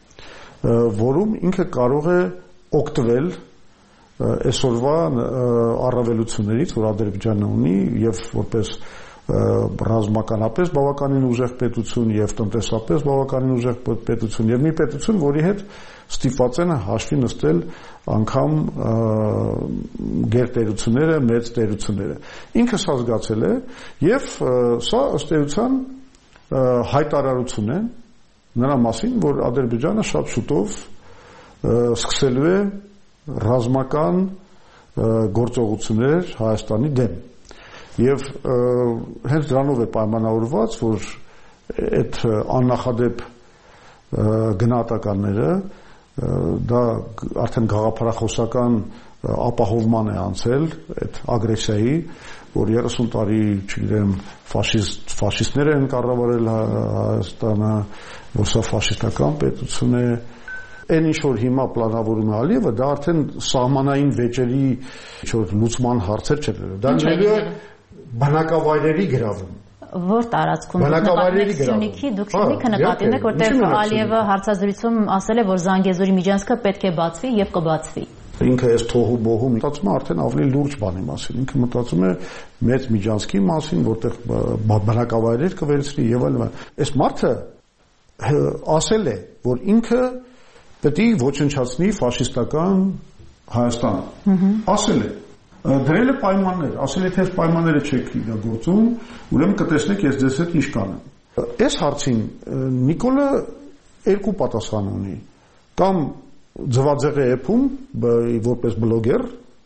որում ինքը կարող է օգտվել այսօրվա առավելություններից, որ Ադրբեջանը ունի եւ որպես ռազմականապես բավականին ուժեղ պետություն եւ տնտեսապես բավականին ուժեղ պետություն եւ մի պետություն, որի հետ ստիպված են հաշվի նստել անգամ գերտերությունները, մեծ տերությունները։ Ինքը սա զգացել է եւ սա ըստ էության հայտարարություն է նրա մասին, որ Ադրբեջանը շատ շուտով սկսելու է ռազմական գործողություններ Հայաստանի դեմ եւ հենց դրանով է պայմանավորված, որ այդ աննախադեպ գնահատականները դա արդեն գաղափարախոսական ապահովման է անցել այդ ագրեսիայի, որ 30 տարի, չգիտեմ, ֆաշիստները են կառավարել Հայաստանը, որ սա ֆաշիստական պետություն է։ Այն ինչ որ հիմա պլանավորում է Ալիևը, դա արդեն սահմանային վեճերի լուծման հարցեր չէ, դա նույնը բնակավայրերի գրավում։ Որ տարածքում Սյունիքի դուք Սյունիքը նկատի ունեք, որտեղ Ալիևը հարցազրույցում ասել է, որ Զանգեզուրի միջանցքը պետք է բացվի եւ կբացվի։ Ինքը այս թողու բոհու մտածում է արդեն ավելի լուրջ բանի մասին։ Ինքը մտածում է մեծ միջանցքի մասին, որտեղ բնակավայրեր կվերցնի եւ այլն։ Այս մարդը ասել է, որ ինքը պետք է ոչնչացնի ֆաշիստական Հայաստանը։ Ասել է, դրել է պայմաններ, ասել է, թե այս պայմանները չեք իրագործում, ուրեմն կտեսնեք ես ձեզ հետ ինչ կանեմ։ Այս հարցին Նիկոլը երկու պատասխան ունի։ Կամ ձվածեղ է էփում որպես բլոգեր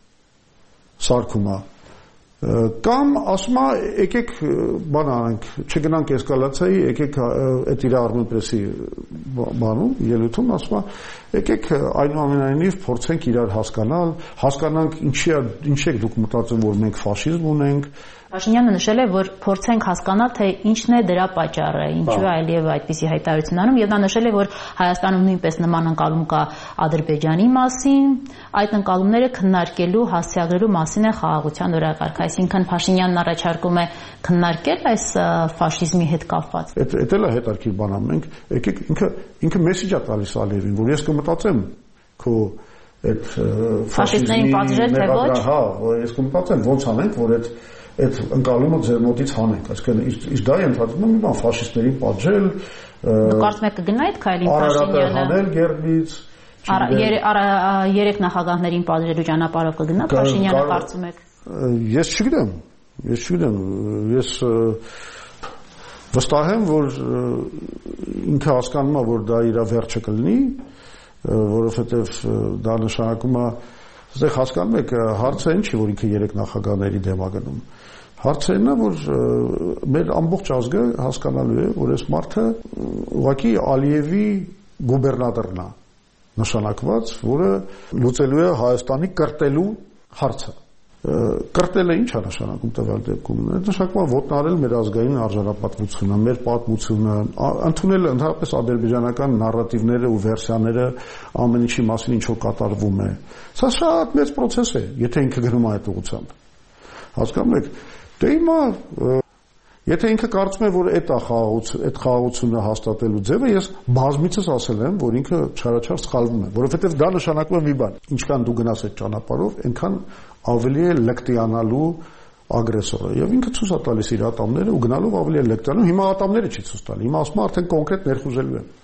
սարքում է, կամ ասում է եկեք բան անենք, չգնանք էսկալացիայի, եկեք այդ իր Արմենպրեսի բանում ելույթում ասում է եկեք այնուամենայնիվ փորձենք իրար հասկանանք ինչ եք դուք մտածում, որ մենք ֆաշիզմ ունենք։ Փաշինյանը նշել է, որ փորձենք հասկանալ, թե ինչն է դրա պատճառը, ինչու է Ալիևը այդպիսի հայտարարություն անում, եւ նա նշել է, որ Հայաստանում նույնպես նման ընկալում կա Ադրբեջանի մասին, այդ ընկալումները քննարկելու, հասցեագրելու մասին է խաղաղության օրակարգը, այսինքն Փաշինյանն առաջարկում է քննարկել այս ֆաշիզմի հետ կապված։ Էդ էլ է հետաքրքիր բան, մենք եկեք ինքը մեսիջ է տալիս Ալիևին, որ ես կմտածեմ քո այդ ֆաշիստներին պատժել թե ոչ։ Հա, ես կմտածեմ ոնց անենք, որ այդ ընկալումը ձեր մոտից հանենք, այսինքն իս դա ենթադրում է մի բան ֆաշիստներին պատժել, կարծում եք կգնա այդ քայլին Փաշինյանը հանել Գերբից, երեք նախագահներին պատժելու ճանապարհով կգնա Փաշինյանը, կարծում եք։ Ես չգիտեմ, ես վստահ եմ, որ ինքը հասկանում է, որ դա իր վերջը կլինի, որովհետև դա նշանակում է, այստեղ հասկանում եք, հարցը ինչ է, որ ինքը երեք նախագահների դեմ է գնում։ Հարցը այն է, որ մեր ամբողջ ազգը հասկանալու է, որ այս մարդը ուղղակի Ալիևի գուբերնատորն է նշանակված, որը լուծելու է Հայաստանի կրտելու հարցը։ Կրտելը ինչ է նշանակում տվյալ դեպքում։ Նշանակում է ոտնարել մեր ազգային արժանապատվությունը, մեր պատմությունը, ընդունել ընդհանրապես ադրբեջանական նարատիվները ու վերսիաները ամեն ինչի մասին ինչ որ կատարվում է։ Սա շատ մեծ process է, եթե ինքը գնում է այդ ուղղությամբ։ Հասկանում եք, դե հիմա եթե ինքը կարծում է, որ այդ խաղաղությունը հաստատելու ձևը, ես բազմիցս ասել եմ, որ ինքը չարաչար սխալվում է, որովհետև դա նշանակում է մի բան, ինչքան դու գնաս այդ ճանապարհով, այնքան ավելի է լկտիանալու ագրեսորը, եւ ինքը ցույց է տալիս իր ատամները ու գնալով ավելի է լկտիանում, հիմա ատամները չի ցույց տալի, հիմա ասում է արդեն կոնկրետ ներխուժելու է։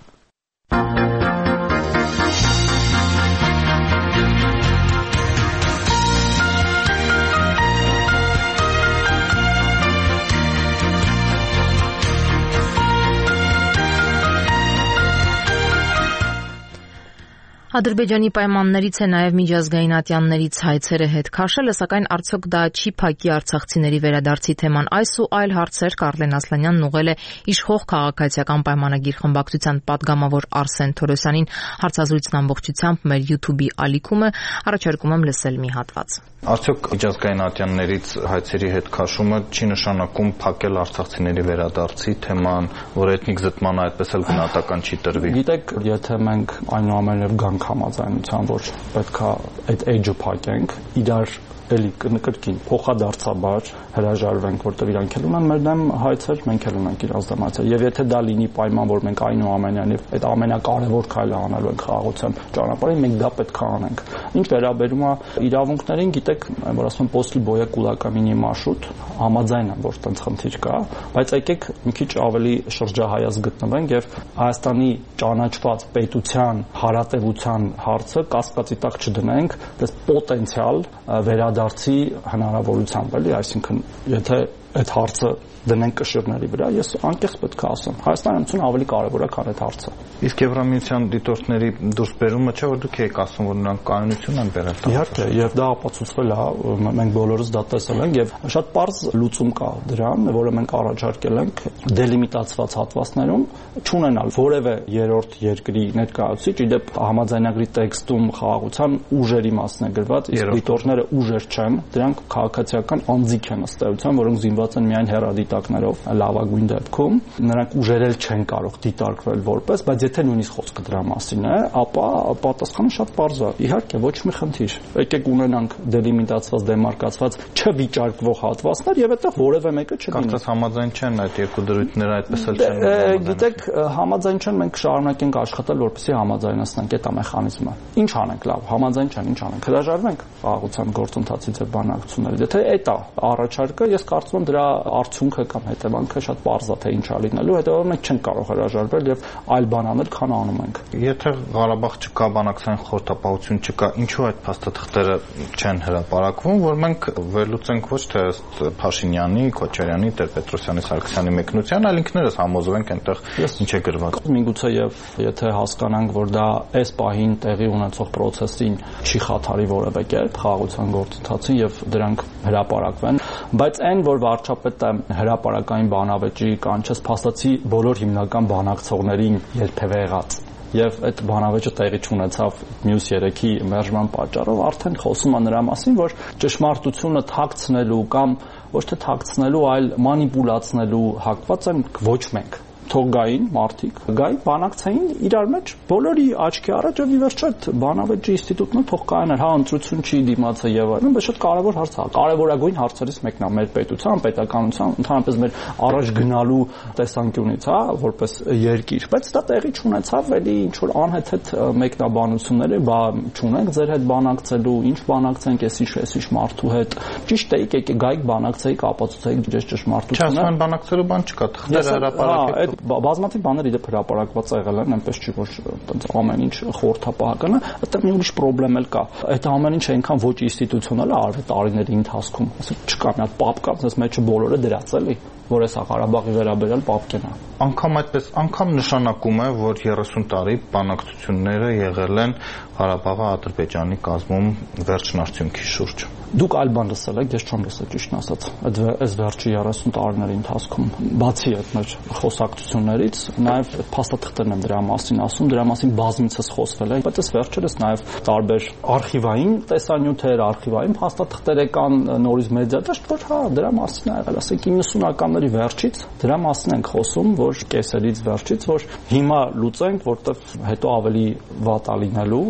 Ադրբեջանի պայմաններից է նաև միջազգային ատյաններից հայցերը հետ քաշելը, սակայն արդյոք դա չի փակի արցախցիների վերադարձի թեման։ Այս ու այլ հարցեր Կարլեն Ասլանյանն ուղղել է իշխող քաղաքացիական պայմանագիր խմբակցության պատգամավոր Արսեն Թորոսյանին։ Հարցազրույցն ամբողջությամբ մեր YouTube-ի ալիքում է, առաջարկում եմ լսել մի հատված։ Արդյոք միջազգային ատյաններից հայցերի հետ քաշումը չի նշանակում փակել արցախցիների վերադարձի թեման, որ էթնիկ զտմանը այդպես էլ գնահատական չի տրվի։ Գիտեք, եթե մենք այնուամենայնիվ գանք համաձայնության, որ պետքա այդ edge-ը փակենք, իրար էլի կրկին փոխադարձաբար հրաժարվենք, որտեղ իրանք էլ ունեն մեր դեմ հայցեր, մենք էլ ունենք իրանց դեմ հայցեր։ Եվ եթե դա լինի պայման, որ մենք այնուամենայնիվ այդ ամենակարևոր քայլը անելու ենք խաղաղության ճանապարհին, մենք դա պետք է անենք։ Ինչ վերաբերում է իրավունքներին, գիտեք, որ ասում են после боя кулаками маршрут, համաձայն եմ, որ տենց խնդիր կա, բայց եկեք մի քիչ ավելի շրջահայաց գտնվենք եւ Հայաստանի ճանաչված պետության հարատեվության հարցը կասկածի տակ չդնենք, դες պոտենցիալ վերադարձի հնարավորությամբ, էլի, այսինքն եթե այդ հարցը դնենք կշիռների վրա, ես անկեղծ պետք է ասեմ, Հայաստանցուն ավելի կարևոր է, քան այդ հարցը։ Իսկ Եվրամիության դիտորդների դուրսբերումը չէ, որ դուք եք ասում, որ նրանք կայունություն են բերել։ Իհարկե, եւ դա ապացուցվել է, մենք բոլորս դա տեսել ենք եւ շատ པարզ լուծում կա դրան, որը մենք առաջարկել ենք դելիմիտացված հատվածներում, չունենալ որևէ երրորդ երկրի ներկայացուցիչ, իդեպ համաձայնագրի տեքստում խաղաղության ուժերի մասն է գրված, իսկ դիտորդները ուժեր չեն, դրանք քաղաքացիական անձիկ են ըստ էության, որոնք զինված են միայն հեռադիտակներով, լավագույն դեպքում, նրանք ուժերել չեն կարող դիտարկվել որպես, բայց եթե նույնիսկ խոսքը դրա մասին է, ապա պատասխանը շատ པարզ է։ Իհարկե, ոչ մի խնդիր։ Եկեք ունենանք դելիմիտացված, դեմարկացված, չվիճարկվող հատվածներ եւ այդտեղ որևէ մեկը չլինի։ Կարծես համաձայն չեն այդ երկու դրույթները այդպես էլ չեն։ Գիտեք, համաձայն չեն, մենք կշարունակենք աշխատել, որպեսզի համաձայնացնենք այդ մեխանիզմը։ Ինչ անենք, լավ, համաձայն չեն, ինչ անենք։ Հրաժարվենք խաղաղության գործընթացից եւ բանակցություններից։ Եթե այդ է առաջարկը, ես կարծում եմ դրա արդյունքը կամ հետևանքը շատ པարզ է, թե ինչ է լինելու, հետեւաբար մենք չենք կարող հրաժարվել եւ այլ բան անել, քան անում ենք։ Եթե Ղարաբաղ չկա, բանակցային խորհրդապահություն չկա, ինչու այդ փաստաթղթերը չեն հրապարակվում, որ մենք վերլուծենք ոչ թե Փաշինյանի, Քոչարյանի, Տեր-Պետրոսյանի, Սարգսյանի մեկնության, այլ ինքներս համոզվենք այնտեղ ինչ է գրված։ Միգուցե եւ եթե հասկանանք, որ դա այս պահին տեղի ունեցող process-ին չի խաթարի որևէ կերպ խաղաղության գործընթացին եւ դրանք հրապարակվեն, բայց այն, որ վարչապետը հրապարակային բանավեճի կանչեց, փաստացի բոլոր հիմնական բանակցողներին երբևէ եղած եւ այդ բանավեճը տեղի չունեցավ մյուս 3-ի մերժման պատճառով, արդեն խոսում է նրա մասին, որ ճշմարտությունը թաքցնելու կամ ոչ թե թաքցնելու, այլ մանիպուլացնելու հակված են ոչ մենք։ Թող գային մարդիկ, գային բանակցային իրար մեջ բոլորի աչքի առաջ եւ ի վերջո այդ բանավեճի ինստիտուտն թող կայանար, հա ընտրություն չի դիմացը եւ այլն, բայց շատ կարեւոր հարց է, կարեւորագույն հարցերից մեկն է մեր պետության, պետականության, ընդհանրապես մեր առաջ գնալու տեսանկյունից, հա, որպես երկիր, բայց դա տեղի չունեցավ, էլի ինչ որ անհեթեթ մեկնաբանությունները, բա չունենք ձեր հետ բանակցելու, ինչ բանակցենք, էսիշ մարդու հետ, ճիշտ է, եկեք գայիք բանակցեիք, ապացուցեիք ձեր ճշմարտությունը։ Չասեմ բանակցելու բան չկա, թղթերը հրապարակեք։ Բազմաթիվ բաներ իդեպ հրապարակված եղել են, այնպես չի որ այտենց ամեն ինչ խորհրդապահական է, այդտեղ մի ուրիշ խնդրեմ էլ կա։ Այդ ամեն ինչը այնքան ոչ ինստիտուցիոնալ է արվել տարիների ընթացքում։ Ասենք չկա մի հատ պապ կա, ասես մեջը բոլորը դրած էլի, որ էսա Ղարաբաղի վերաբերյալ պապկեն է։ Անկամ այդպես, անգամ նշանակում է, որ 30 տարի բանակցությունները եղել են Ղարաբաղի Ադրբեջանի կազմում վերջին արդյունքի շուրջ։ Դուք այլ բան լսել եք, ես չեմ լսել ճիշտն ասած։ Այս վերջի 30 տարիների ընթացքում, բացի այդ մեր խոսակցություններից, նաև փաստաթղթերն են դրա մասին ասում, դրա մասին բազմիցս խոսվել է, բայց այս վերջերս նաև տարբեր արխիվային տեսանյութեր, արխիվային փաստաթղթեր կան նորից մեդիադաշտ, որ հա դրա մասին է եղել, ասենք 90-ականների վերջից դրա մասին ենք խոսում, որ կեսերից վերջից, որ հիմա լուծենք, որտեղ հետո ավելի վատ է լինելու։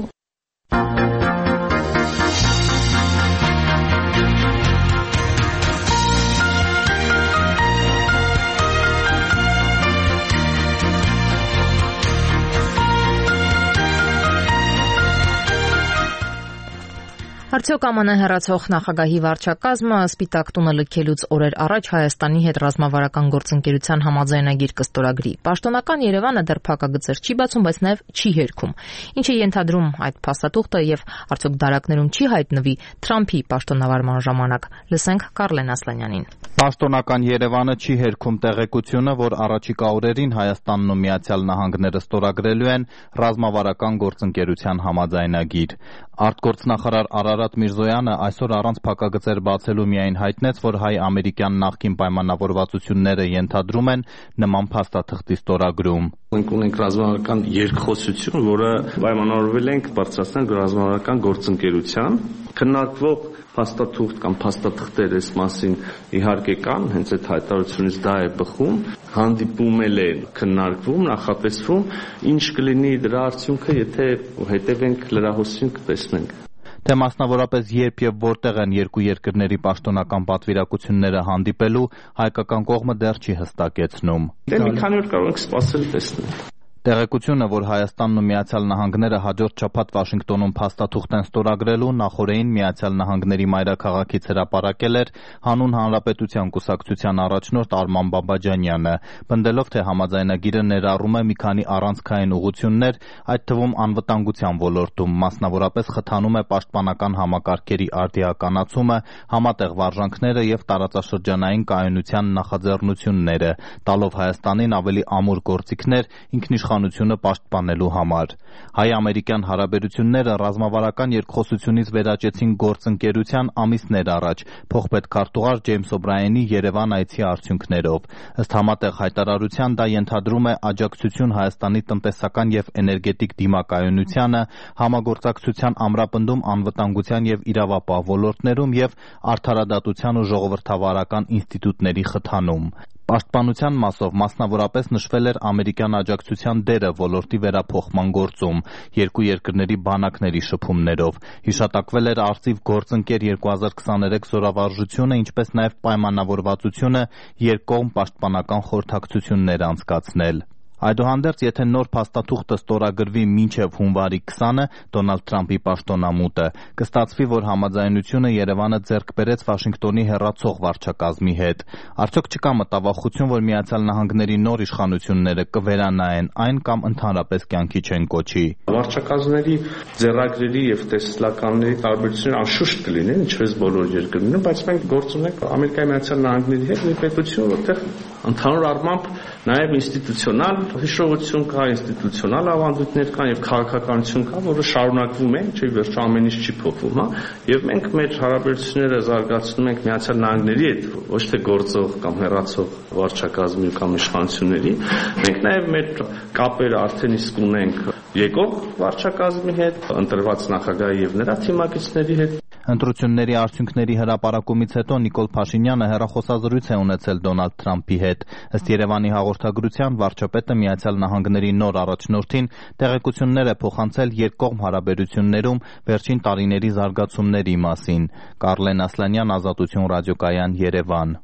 Արդյոք ԱՄՆ հեռացող նախագահի վարչակազմը Սպիտակ տունը լքելուց օրեր առաջ Հայաստանի հետ ռազմավարական գործընկերության համաձայնագիր կստորագրի։ Պաշտոնական Երևանը դեռ փակագծեր չի բացում, բայց նաև չի հերքում։ Ինչ է ենթադրում այդ փաստաթուղթը եւ արդյոք դարակներում չի հայտնվի Թրամփի պաշտոնավարման ժամանակ։ Լսենք Կարլեն Ասլանյանին։ Պաշտոնական Երևանը չի հերքում տեղեկությունը, որ առաջիկա օրերին Հայաստանն ու Միացյալ Նահանգները ստորագրելու են ռազմավարական գործընկերության համաձայնագիր։ Արտգործնախարար Արարատ Միրզոյանը այսօր առանց փակագծեր բացելու միայն հայտնեց, որ հայ-ամերիկյան նախկին պայմանավորվածությունները ենթադրում են նման փաստաթղթի ստորագրում։ Մենք ունենք ռազմավարական երկխոսություն, որը պայմանավորվել ենք բարձրացնել ռազմավարական գործընկերության, քննարկվող փաստաթուղթ կամ փաստաթղթեր այս մասին իհարկե կան, հենց այդ հայտարարությունից դա է բխում, հանդիպումել է քննարկվում, նախատեսվում, ինչ կլինի դրա արդյունքը, եթե հետևենք լրահոսին կտեսնենք։ Թե մասնավորապես երբ եւ որտեղ են երկու երկրների պաշտոնական պատվիրակությունները հանդիպելու, հայկական կողմը դեռ չի հստակեցնում։ Դե մի քանի օր կարող ենք սպասել տեսնել։ Տեղեկությունը, որ Հայաստանն ու Միացյալ Նահանգները հաջորդ շաբաթ Վաշինգտոնում փաստաթուղթ են ստորագրելու, նախորդին Միացյալ Նահանգների մայրաքաղաքից հրապարակել էր Հանուն Հանրապետության կուսակցության առաջնորդ Արման Բաբաջանյանը, պնդելով, թե համաձայնագիրը ներառում է մի քանի առանցքային ուղղություններ, այդ թվում անվտանգության ոլորտում, մասնավորապես խթանում է պաշտպանական համակարգերի արդիականացումը, համատեղ վարժանքները եւ տարածաշրջանային կայունության նախաձեռնությունները, տալով Հայաստանին ավելի ամուր գործիքներ ինքնիշխանությունը պաշտպանելու համար։ Հայ-ամերիկյան հարաբերությունները ռազմավարական երկխոսությունից վերաճեցին գործընկերության ամիսներ առաջ փոխպետքարտուղար Ջեյմս Օբրայենի Երևան այցի արդյունքներով։ Ըստ համատեղ հայտարարության դա ենթադրում է աջակցություն Հայաստանի տնտեսական եւ էներգետիկ դիմակայունությանը, համագործակցության ամրապնդում անվտանգության եւ իրավապահ ոլորտներում եւ արդարադատության ու ժողովրդավարական ինստիտուտների խթանում։ Պաշտպանության մասով մասնավորապես նշվել էր ամերիկյան աջակցության դերը ոլորտի վերափոխման գործում, երկու երկրների բանակների շփումներով։ Հիշատակվել էր արծիվ գործընկեր 2023 զորավարժությունը, ինչպես նաև պայմանավորվածությունը երկկողմ պաշտպանական խորհրդակցություններ անցկացնել։ Այդուհանդերձ, եթե նոր փաստաթուղթը ստորագրվի մինչև հունվարի 20-ը, Դոնալդ Թրամփի պաշտոնամուտը, կստացվի, որ համաձայնությունը Երևանը ձեռք բերեց Վաշինգտոնի հեռացող վարչակազմի հետ։ Արդյոք չկա մտավախություն, որ Միացյալ Նահանգների նոր իշխանությունները կվերանայեն այն կամ ընդհանրապես կյանքի չեն կոչի։ Վարչակազմների ձեռագրերի եւ տեսլականների տարբերությունները անշուշտ կլինեն, ինչպես բոլոր երկրներում, բայց մենք գործ ունենք Ամերիկայի Միացյալ Նահանգների հետ մի պետություն, որտեղ ընդհանուր առմամբ նաեւ ինստիտուցիոնալ հիշողություն կա, ինստիտուցիոնալ ավանդույթներ կան եւ քաղաքականություն կա, որը շարունակվում է, չէ՞ վերջ ամեն ինչ չի փոխվում, հա։ Եվ մենք մեր հարաբերությունները զարգացնում ենք Միացյալ Նահանգների հետ, ոչ թե գործող կամ հեռացող վարչակազմի կամ իշխանությունների։ Մենք նաեւ մեր կապերը արդեն իսկ ունենք եկող վարչակազմի հետ, ընտրված նախագահի եւ նրա թիմակիցների հետ։ Ընտրությունների արդյունքների հրապարակումից հետո Նիկոլ Փաշինյանը հեռախոսազրույց է ունեցել Դոնալդ Թրամփի հետ։ Ըստ Երևանի հաղորդագրության, վարչապետը Միացյալ Նահանգների նոր առաջնորդին տեղեկություններ է փոխանցել երկկողմ հարաբերություններում վերջին տարիների զարգացումների մասին։ Կարլեն Ասլանյան, Ազատություն ռադիոկայան, Երևան։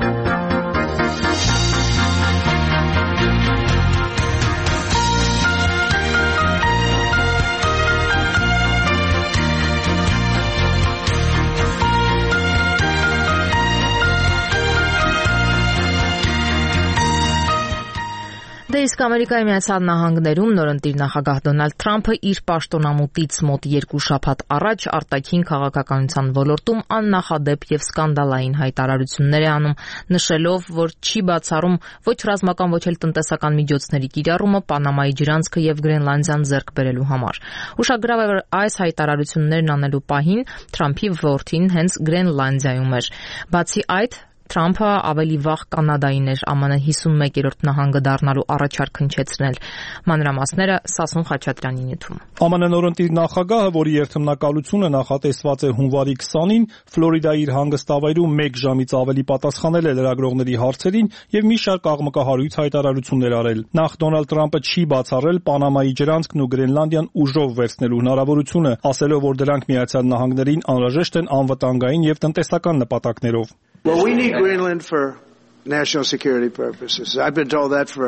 Դե իսկ Ամերիկայի Միացյալ Նահանգներում նորընտիր նախագահ Դոնալդ Թրամփը իր պաշտոնամուտից մոտ 2 շաբաթ առաջ արտաքին քաղաքականության ոլորտում աննախադեպ եւ սկանդալային հայտարարություններ է անում, նշելով, որ չի բացառում ոչ ռազմական, ոչ էլ տնտեսական միջոցների կիրառումը Պանամայի ջրանցքը եւ Գրենլանդիան ձեռք բերելու համար։ Ուշագրավ է, որ այս հայտարարություններն անելու պահին Թրամփի որդին հենց Գրենլանդիայում էր։ Բացի այդ, Թրամփը ավելի վաղ Կանադային էր ԱՄՆ 51-րդ նահանգը դառնալու առաջարկ հնչեցնել։ Մանրամասները Սասուն Խաչատրյանի նյութում։ ԱՄՆ նորընտիր նախագահը, որի երթմնակալությունը նախատեսված է հունվարի 20-ին, Ֆլորիդայի իր հանգստավայրում 1 ժամից ավելի պատասխանել է լրագրողների հարցերին եւ մի շարք աղմկահարույց հայտարարություններ արել։ Նախ Դոնալդ Թրամփը չի բացառել Պանամայի ջրանցքն ու Գրենլանդիան ուժով վերցնելու հնարավորությունը, ասելով, որ դրանք Միացյալ Նահանգներին անհրաժեշտ են անվտանգային եւ տնտեսական նպատակներով։ Well, we need Greenland for national security purposes. I've been told that for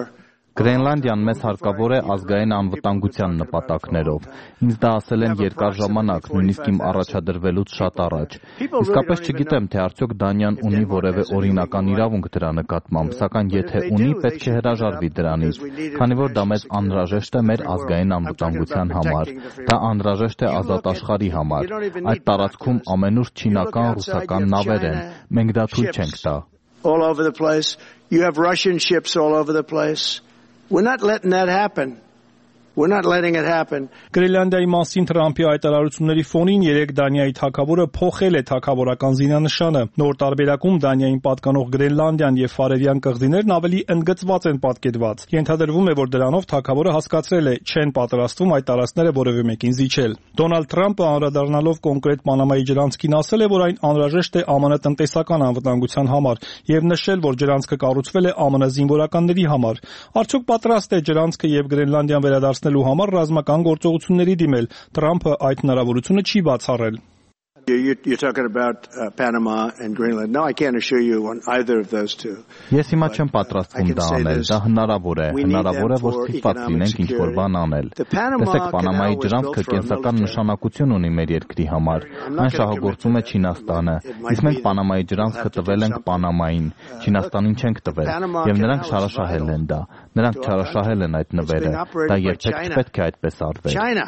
Գրենլանդիան մեզ հարկավոր է ազգային անվտանգության նպատակներով։ Ինձ դա ասել են երկար ժամանակ, նույնիսկ իմ առաջադրվելուց շատ առաջ։ Իսկապես չգիտեմ, թե արդյոք Դանիան ունի որևէ օրինական իրավունք դրա նկատմամբ, սակայն եթե ունի, պետք է հրաժարվի դրանից, քանի որ դա մեզ անհրաժեշտ է մեր ազգային անվտանգության համար։ Դա անհրաժեշտ է ազատ աշխարհի համար։ Այդ տարածքում ամենուր չինական, ռուսական նավեր են։ Մենք դա թույլ չենք տա։ All over the place. You have Russian ships all over the place. We're not letting that happen. We're not letting it happen. Գրենլանդիայի մասին Թրամփի հայտարարությունների ֆոնին երեք Դանիայի թագավորը փոխել է թագավորական զինանշանը։ Նոր տարբերակում Դանիային պատկանող Գրենլանդիան եւ Ֆարերյան կղզիներն ավելի ընդգծված են պատկերված։ Ենթադրվում է, որ դրանով թագավորը հասկացրել է, չեն պատրաստվում այդ տարածքները որևէ մեկին զիջել։ Դոնալդ Թրամփը անդրադառնալով կոնկրետ Պանամայի ջրանցքին ասել է, որ այն անհրաժեշտ է ԱՄՆ տնտեսական անվտանգության համար եւ նշել, որ ջրանցքը կառուցվել է ԱՄՆ զինվորականների համար։ Արդյոք պատրաստ է ջրանցքը եւ Գրենլանդիան վերադարձնելու համար ռազմական գործողությունների դիմել։ Թրամփը այդ հնարավորությունը չի բացառել։ You're talking about Panama and Greenland. No, I can't assure you on either of those two. Ես հիմա չեմ պատրաստվում դա անել, դա հնարավոր է։ Հնարավոր է, որ ստիպված լինենք ինչ-որ բան անել։ Տեսեք, Պանամայի ջրանցքը կենսական նշանակություն ունի մեր երկրի համար։ Այն շահագործում է Չինաստանը։ Իսկ մենք Պանամայի ջրանցքը տվել ենք Պանամային, Չինաստանին չենք տվել, եւ նրանք շարաշահել են դա։ Նրանք չարաշահել են այդ նվերը։ Դա երբեք չպետք է այդպես արվեր։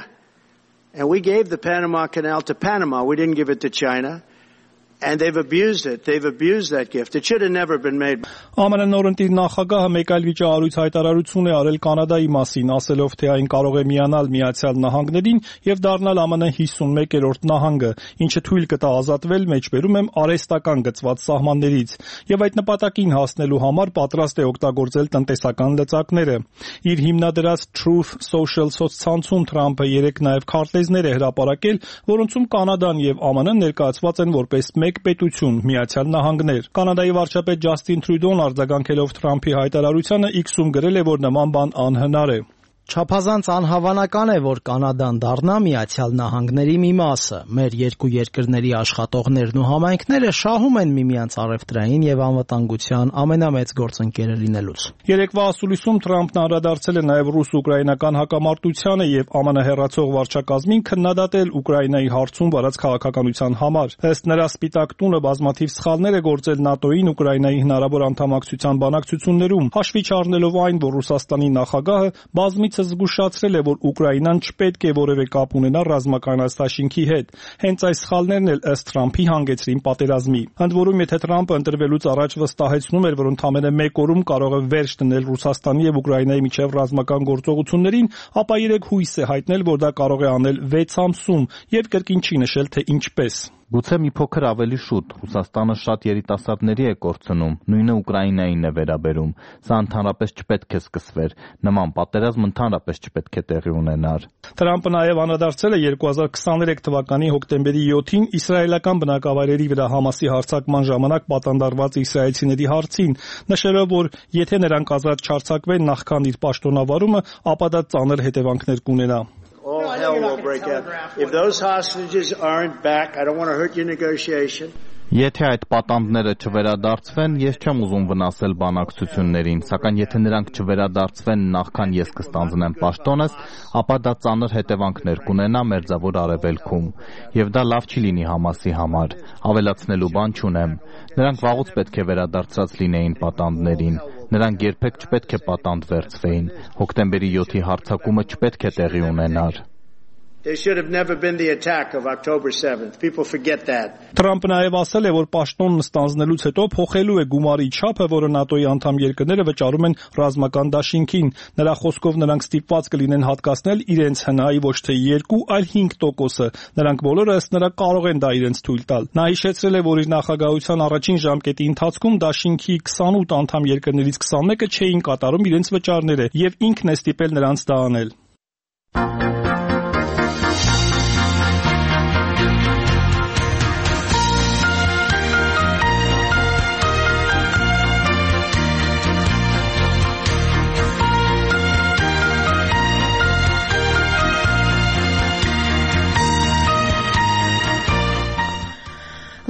And we gave the Panama Canal to Panama. We didn't give it to China. And they've abused it. They've abused that gift. It should have never been made. ԱՄՆ նորընտիր նախագահը մեկ այլ վիճահարույց հայտարարություն է արել Կանադայի մասին, ասելով, թե այն կարող է միանալ Միացյալ Նահանգներին եւ դառնալ ԱՄՆ 51-րդ նահանգը, ինչը թույլ կտա ազատվել մեջբերում եմ արհեստական գծված սահմաններից եւ այդ նպատակին հասնելու համար պատրաստ է օգտագործել տնտեսական լծակները։ Իր հիմնադրած Truth Social սոցցանցում Թրամփը երեք նաեւ քարտեզներ է հրապարակել, որոնցում Կանադան եւ ԱՄՆ ներկայացված են որպես պետություն Միացյալ Նահանգներ։ Կանադայի վարչապետ Ջաստին Թրյուդոն արձագանքելով Թրամփի հայտարարությանը X-ում գրել է, որ նման բան անհնար է։ Չափազանց անհավանական է, որ Կանադան դառնա Միացյալ Նահանգների մի մասը։ Մեր երկու երկրների աշխատողներն ու համայնքները շահում են միմյանց առևտրային եւ անվտանգության ամենամեծ գործընկերը լինելուց։ Երեկվա ասուլիսում Թրամփն անդրադարձել է նաեւ ռուս-ուկրաինական հակամարտությանը եւ ԱՄՆ հեռացող վարչակազմին քննադատել Ուկրաինայի հարցում վարած քաղաքականության համար։ Ըստ նրա Սպիտակ տունը բազմաթիվ սխալներ է գործել ՆԱՏՕ-ին Ուկրաինայի հնարավոր անդամակցության բանակցություններում, հաշվի չառնելով այն, որ Ռուսաստանի նախագահը բազմիցս զգուշացրել է, որ Ուկրաինան չպետք է որևէ կապ ունենա ռազմական դաշինքի հետ։ Հենց այս սխալներն էլ ըստ Թրամփի հանգեցրին պատերազմի։ Ընդ որում, եթե Թրամփը ընտրվելուց առաջ վստահեցնում էր, որ ընդամենը մեկ օրում կարող է վերջ դնել Ռուսաստանի եւ Ուկրաինայի միջև ռազմական գործողություններին, ապա երեք հույս է հայտնել, որ դա կարող է անել 6 ամսում եւ կրկին չի նշել, թե ինչպես։ Գուցե մի փոքր ավելի շուտ Ռուսաստանը շատ երիտասարդների է կորցնում, նույնը Ուկրաինային է վերաբերում։ Սա ընդհանրապես չպետք է սկսվեր։ Նման պատերազմ ընդհանրապես չպետք է տեղի ունենար։ Թրամփը նաև անդրադարձել է 2023 թվականի հոկտեմբերի 7-ին իսրայելական բնակավայրերի վրա Համասի հարձակման ժամանակ պատանդարված իսրայելցիների հարցին, նշելով, որ եթե նրանք ազատ չարձակվեն նախքան իր պաշտոնավարումը, ապա դա ծանր հետևանքներ կունենա։ All hell will break out. If those hostages aren't back, I don't want to hurt your negotiation. Եթե այդ պատանդները չվերադարձվեն, ես չեմ ուզում վնասել բանակցություններին, սակայն եթե նրանք չվերադարձվեն նախքան ես կստանձնեմ պաշտոնս, ապա դա ծանր հետևանքներ կունենա Մերձավոր Արևելքում, եւ դա լավ չի լինի Համասի համար։ Ավելացնելու բան չունեմ։ Նրանք վաղուց պետք է վերադարձած լինեին պատանդներին։ Նրանք երբեք չպետք է պատանդ վերցվեին։ Հոկտեմբերի 7-ի հարձակումը չպետք է տեղի ունենար։ There should have never been the attack of October 7th. People forget that. Թրամփը նաև ասել է, որ պաշտոնն ստանձնելուց հետո փոխելու է գումարի չափը, որը ՆԱՏՕ-ի անդամ երկրները վճարում են ռազմական դաշինքին։ Նրա խոսքով նրանք ստիպված կլինեն հատկացնել իրենց հնայի ոչ թե 2, այլ 5%-ը։ Նրանք բոլորը ըստ նրա կարող են դա իրենց թույլ տալ։ Նա հիշեցրել է, որ իր նախագահության առաջին ժամկետի ընթացքում դաշինքի 28 անդամ երկրներից 21-ը չէին կատարում իրենց վճարները, եւ ինքն է ստիպել նրանց դա անել։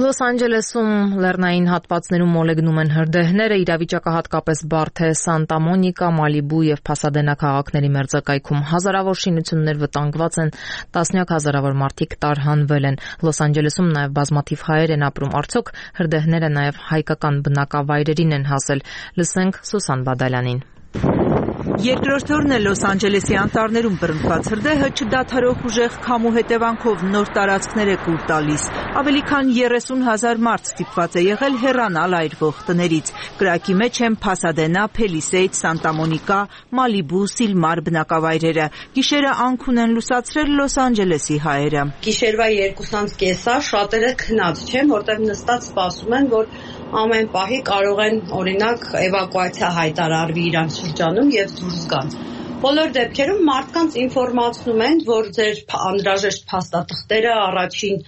Լոս Անջելեսում լեռնային հատվածներում մոլեգնում են հրդեհները, իրավիճակը հատկապես բարդ է Սանտա Մոնիկա, Մալիբու եւ Փասադենա քաղաքների մերձակայքում հազարավոր շինություններ վտանգված են, տասնյակ հազարավոր մարդիկ տարհանվել են։ Լոս Անջելեսում նաեւ բազմաթիվ հայեր են ապրում։ Արդյոք հրդեհները նաեւ հայկական բնակավայրերին են հասել։ Լսենք Սուսան Բադալյանին։ Երկրորդ օրն է Լոս Անջելեսի անտառներում բռնկված հրդեհը չդադարող ուժեղ քամու հետևանքով նոր տարածքներ է կուլ տալիս։ Ավելի քան 30,000 մարդ ստիպված է եղել հեռանալ այրվող տներից։ Կրակի մեջ են Փասադենա, Փելիսեյդ, Սանտա Մոնիկա, Մալիբու, Սիլմար բնակավայրերը։ Գիշերը անքուն են լուսացրել Լոս Անջելեսի հայերը։ Գիշերվա 2:30-ա շատերը քնած չեն, որտեղ նստած սպասում են, որ ամեն պահի կարող են օրինակ էվակուացիա հայտարարվի իրանց շրջանում եւ դուրս գան։ Բոլոր դեպքերում մարդկանց ինֆորմացնում են, որ ձեր անհրաժեշտ փաստաթղթերը առաջին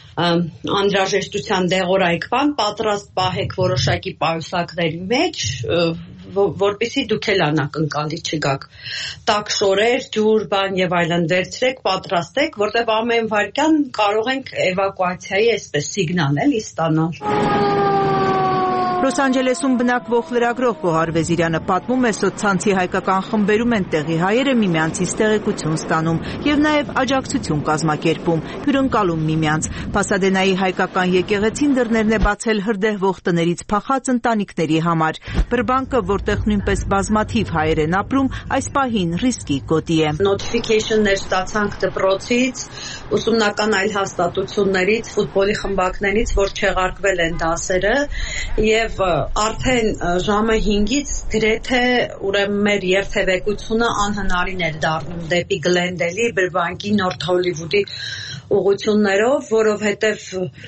անհրաժեշտության դեղորայքվան պատրաստ պահեք որոշակի պայուսակների մեջ, որպեսզի դուք էլ անակնկալի չգաք։ Տաք շորեր, ջուր, բան եւ այլն վերցրեք, պատրաստեք, որտեղ ամեն վայրկյան կարող ենք էվակուացիայի այսպես սիգնալ էլի ստանալ։ Լոս Անջելեսում բնակվող լրագրող Գոհար Վեզիրյանը պատմում է, սոցցանցի հայկական խմբերում են տեղի հայերը միմյանցից տեղեկություն ստանում եւ նաեւ աջակցություն կազմակերպում, հյուրընկալում միմյանց։ Փասադենայի հայկական եկեղեցին դռներն է բացել հրդեհվող տներից փախած ընտանիքների համար։ Բրբանկը, որտեղ նույնպես բազմաթիվ հայեր են ապրում, այս պահին ռիսկի գոտի է։ Նոթիֆիկեյշններ ստացանք դպրոցից, ուսումնական այլ հաստատություններից, ֆուտբոլի խմբակներից, որ չեղարկվել են դասերը եւ արդեն ժամը 5-ից գրեթե ուրեմն մեր երթևեկությունը անհնարին էր դառնում դեպի Գլենդելի, Բրբանկի, Նորթ Հոլիվուդի ուղղություններով, որովհետև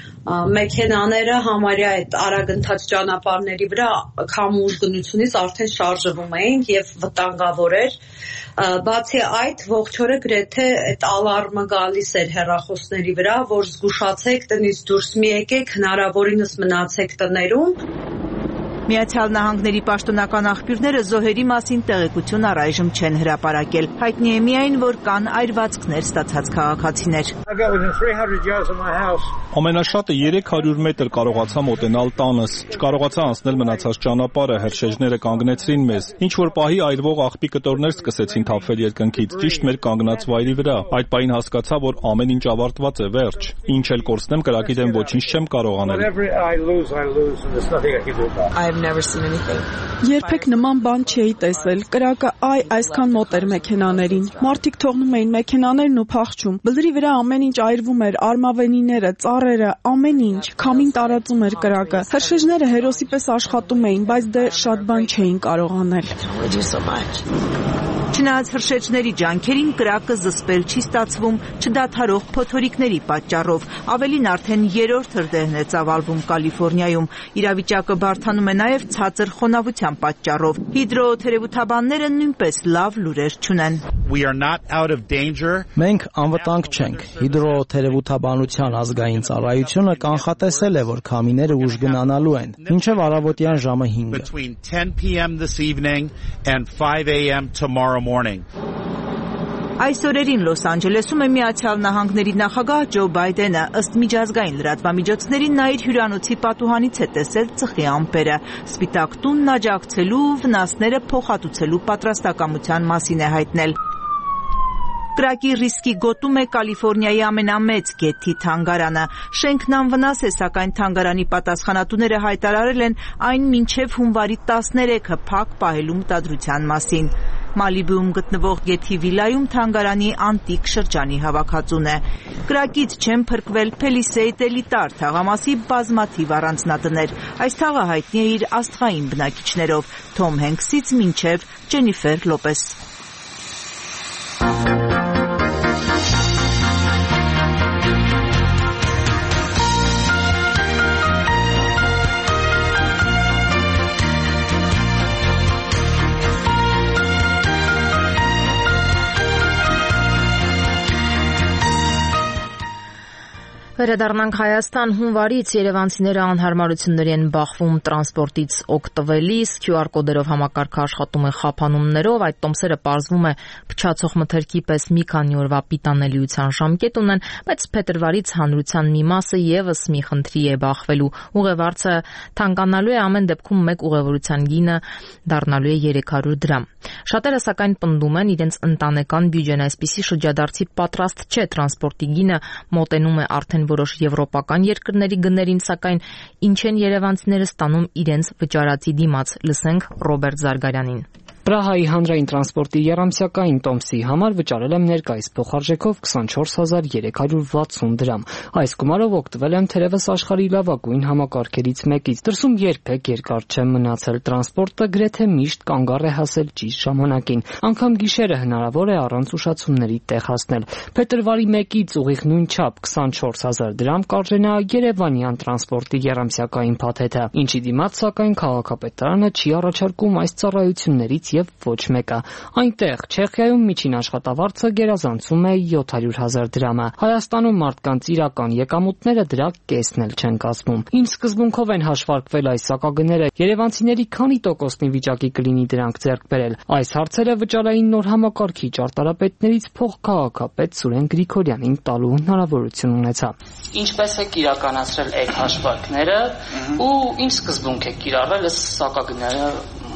մեքենաները համարյա այդ արագընթաց ճանապարհների վրա քամու ուժգնությունից արդեն շարժվում էին եւ վտանգավոր էր։ Բացի այդ, ողջ օրը գրեթե այդ ալարմը գալիս էր հեռախոսների վրա, որ զգուշացեք, տնից դուրս մի եկեք, հնարավորինս մնացեք տներում։ Միացյալ Նահանգների պաշտոնական աղբյուրները զոհերի մասին տեղեկություն առայժմ չեն հրապարակել։ Հայտնի է միայն, որ կան այրվածքներ ստացած քաղաքացիներ։ Ամենաշատը 300 մետր կարողացա մոտենալ տանս։ Չկարողացա անցնել մնացած ճանապարհը, հրշեջները կանգնեցրին մեզ։ Ինչ որ պահի այրվող աղբի կտորներ սկսեցին թափվել երկնքից, ճիշտ մեր կանգնած վայրի վրա։ Այդ պահին հասկացա, որ ամեն ինչ ավարտված է, վերջ։ Ինչ էլ կորցնեմ, կրակի դեմ ոչինչ չեմ կարող անել։ Երբեք նման բան չէի տեսել։ Կրակը այսքան մոտ էր մեքենաներին։ Մարդիկ թողնում էին մեքենաներն ու փախչում։ Բլրի վրա ամեն ինչ այրվում էր, արմավենիները, ծառերը, ամեն ինչ։ Քամին տարածում էր կրակը։ Հրշեջները հերոսի պես աշխատում էին, բայց դե շատ բան չէին կարող անել։ Չնայած հրշեջների ջանքերին կրակը զսպել չի ստացվում չդադարող փոթորիկների պատճառով։ Ավելին արդեն երրորդ հրդեհն է ծավալվում Կալիֆոռնիայում։ Իրավիճակը բարդանում է նաև ցածր խոնավության պատճառով։ Հիդրոթերապևտաբանները նույնպես լավ լուրեր չունեն։ Մենք անվտանգ չենք։ Հիդրոթերապևտաբանության ազգային ծառայությունը կանխատեսել է, որ քամիները ուժգնանալու են մինչև առավոտյան ժամը 5-ը։ Այս օրերին Լոս Անջելեսում է Միացյալ Նահանգների նախագահ Ջո Բայդենը, ըստ միջազգային լրատվամիջոցների նա իր հյուրանոցի պատուհանից է տեսել ծխի ամպերը։ Սպիտակ տունն աջակցելու վնասները փոխհատուցելու պատրաստակամության մասին է հայտնել։ Կրակի ռիսկի գոտում է Կալիֆոռնիայի ամենամեծ գեթի թանգարանը։ Շենքն անվնաս է, սակայն թանգարանի պատասխանատուները հայտարարել են այն մինչև հունվարի 13-ը փակ պահելու մտադրության մասին։ Մալիբուում գտնվող գեթի վիլայում թանգարանի անտիկ շրջանի հավաքածուն է։ Կրակից չեն փրկվել Փելիսեյդ էլիտար թաղամասի բազմաթիվ առանձնատներ։ Այս թաղը հայտնի է իր աստղային բնակիչներով՝ Թոմ Հենքսից մինչև Ջենիֆեր Լոպես։ Վերադառնանք Հայաստան հունվարից երևանցիները անհարմարությունների են բախվում տրանսպորտից օգտվելիս, QR կոդերով համակարգը աշխատում է խափանումներով, այդ տոմսերը պարզվում է փչացող մթերքի պես մի քանի օրվա պիտանելիության ժամկետ ունեն, բայց փետրվարից հանրության մի մասը եւս մի խնդրի է բախվելու։ Ուղևորցը թանկանալու է, ամեն դեպքում մեկ ուղևորության գինը դառնալու է 300 դրամ։ Շատերը սակայն պնդում են իրենց ընտանեկան բյուջեն այսպիսի շրջադարձի պատրաստ չէ, տրանսպորտի գինը մոտենում է արդեն որոշ եվրոպական երկրների գներին, սակայն ինչ են երևանցիները ստանում իրենց վճարածի դիմաց, լսենք Ռոբերտ Զարգարյանին։ Պրահայի հանրային տրանսպորտի եռամսյակային տոմսի համար վճարել եմ ներկայիս փոխարժեքով 24360 դրամ։ Այս գումարով օգտվել եմ թերևս աշխարհի լավագույն համակարգերից մեկից։ Դրսում երբեք երկար չեմ մնացել, տրանսպորտը գրեթե միշտ կանգառ է հասել ճիշտ ժամանակին։ Անգամ գիշերը հնարավոր է առանց ուշացումների տեղ հասնել։ Փետրվարի 1-ից ուղիղ նույն չափ 24000 դրամ կարժենա երևանյան տրանսպորտի եռամսյակային փաթեթը, ինչի դիմաց սակայն քաղաքապետարանը չի առաջարկում այս ծառայություններից եւ ոչ մեկը։ Այնտեղ Չեխիայում միջին աշխատավարձը գերազանցում է 700,000 դրամը։ Հայաստանում մարդկանց իրական եկամուտները դրա կեսն էլ չեն կազմում։ Ինչ սկզբունքով են հաշվարկվել այս սակագները, երևանցիների քանի տոկոսնի վիճակի կլինի դրանք ձեռք բերել։ Այս հարցերը վճարային նոր համակարգի ճարտարապետներից փոխքաղաքապետ Սուրեն Գրիգորյանին տալու հնարավորություն ունեցա։ Ինչպես եք իրականացրել այդ հաշվարկները ու ինչ սկզբունք եք կիրառել այս սակագները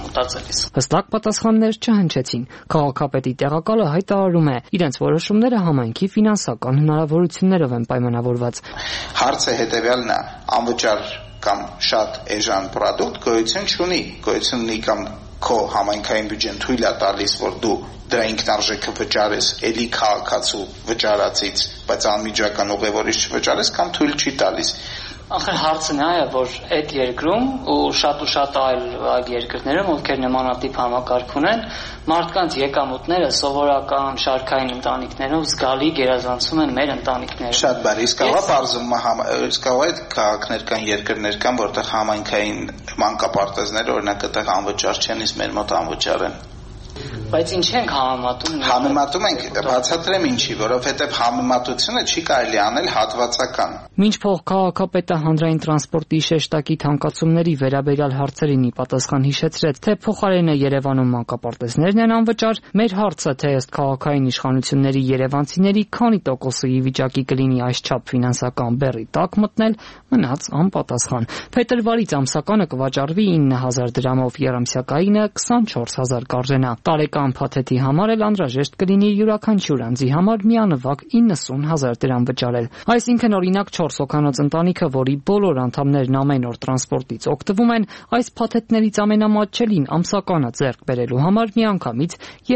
Հստակ պատասխաններ չհնչեցին։ Քաղաքապետի տեղակալը հայտարարում է, իրենց որոշումները համայնքի ֆինանսական հնարավորություններով են պայմանավորված։ Հարցը հետևյալն է, անվճար կամ շատ էժան պրոդուկտ գոյություն ունի կամ քո համայնքային բյուջեն թույլ է տալիս, որ դու դրա ինքնարժեքը վճարես, էլի քաղաքացու վճարածից, բայց անմիջական ուղևորից չվճարես կամ թույլ չի տալիս։ Ախր հարցը նա է, որ այդ երկրում ու շատ այլ երկրներում, ովքեր նմանատիպ համակարգ ունեն, մարդկանց եկամուտները սովորական շարքային ընտանիքներով զգալի գերազանցում են մեր ընտանիքները։ Շատ բարի, իսկ կա բարձում այդ քաղաքներ կան, երկրներ կան, որտեղ համայնքային մանկապարտեզները օրինակ այդտեղ անվճար չեն, իսկ մեր մոտ անվճար են։ Բայց ինչ ենք համեմատում։ Համեմատում ենք, բացատրեմ ինչի, որովհետև համեմատությունը չի կարելի անել հատվածական։ Մինչ փոխքաղաքապետը հանրային տրանսպորտի շեշտակի թանկացումների վերաբերյալ հարցերին ի պատասխան հիշեցրեց, թե փոխարենը Երևանում մանկապարտեզներն են անվճար, մեր հարցը, թե ըստ քաղաքային իշխանությունների երևանցիների քանի տոկոսի վիճակի կլինի այսչափ ֆինանսական բեռի տակ մտնել, մնաց անպատասխան։ Փետրվարից ամսականը կվաճառվի 9000 դրամով, եռամսյակայինը 24000 կարժենա։ Տարեկան փաթեթի համար էլ անհրաժեշտ կլինի յուրաքանչյուր անձի համար միանվագ 90000 դրամ վճարել։ Այսինքն օրինակ 4 հոգանոց ընտանիքը, որի բոլոր անդամներն ամեն օր տրանսպորտից օգտվում են, այս փաթեթներից ամենամատչելին ամսականը ձեռք բերելու համար միանգամից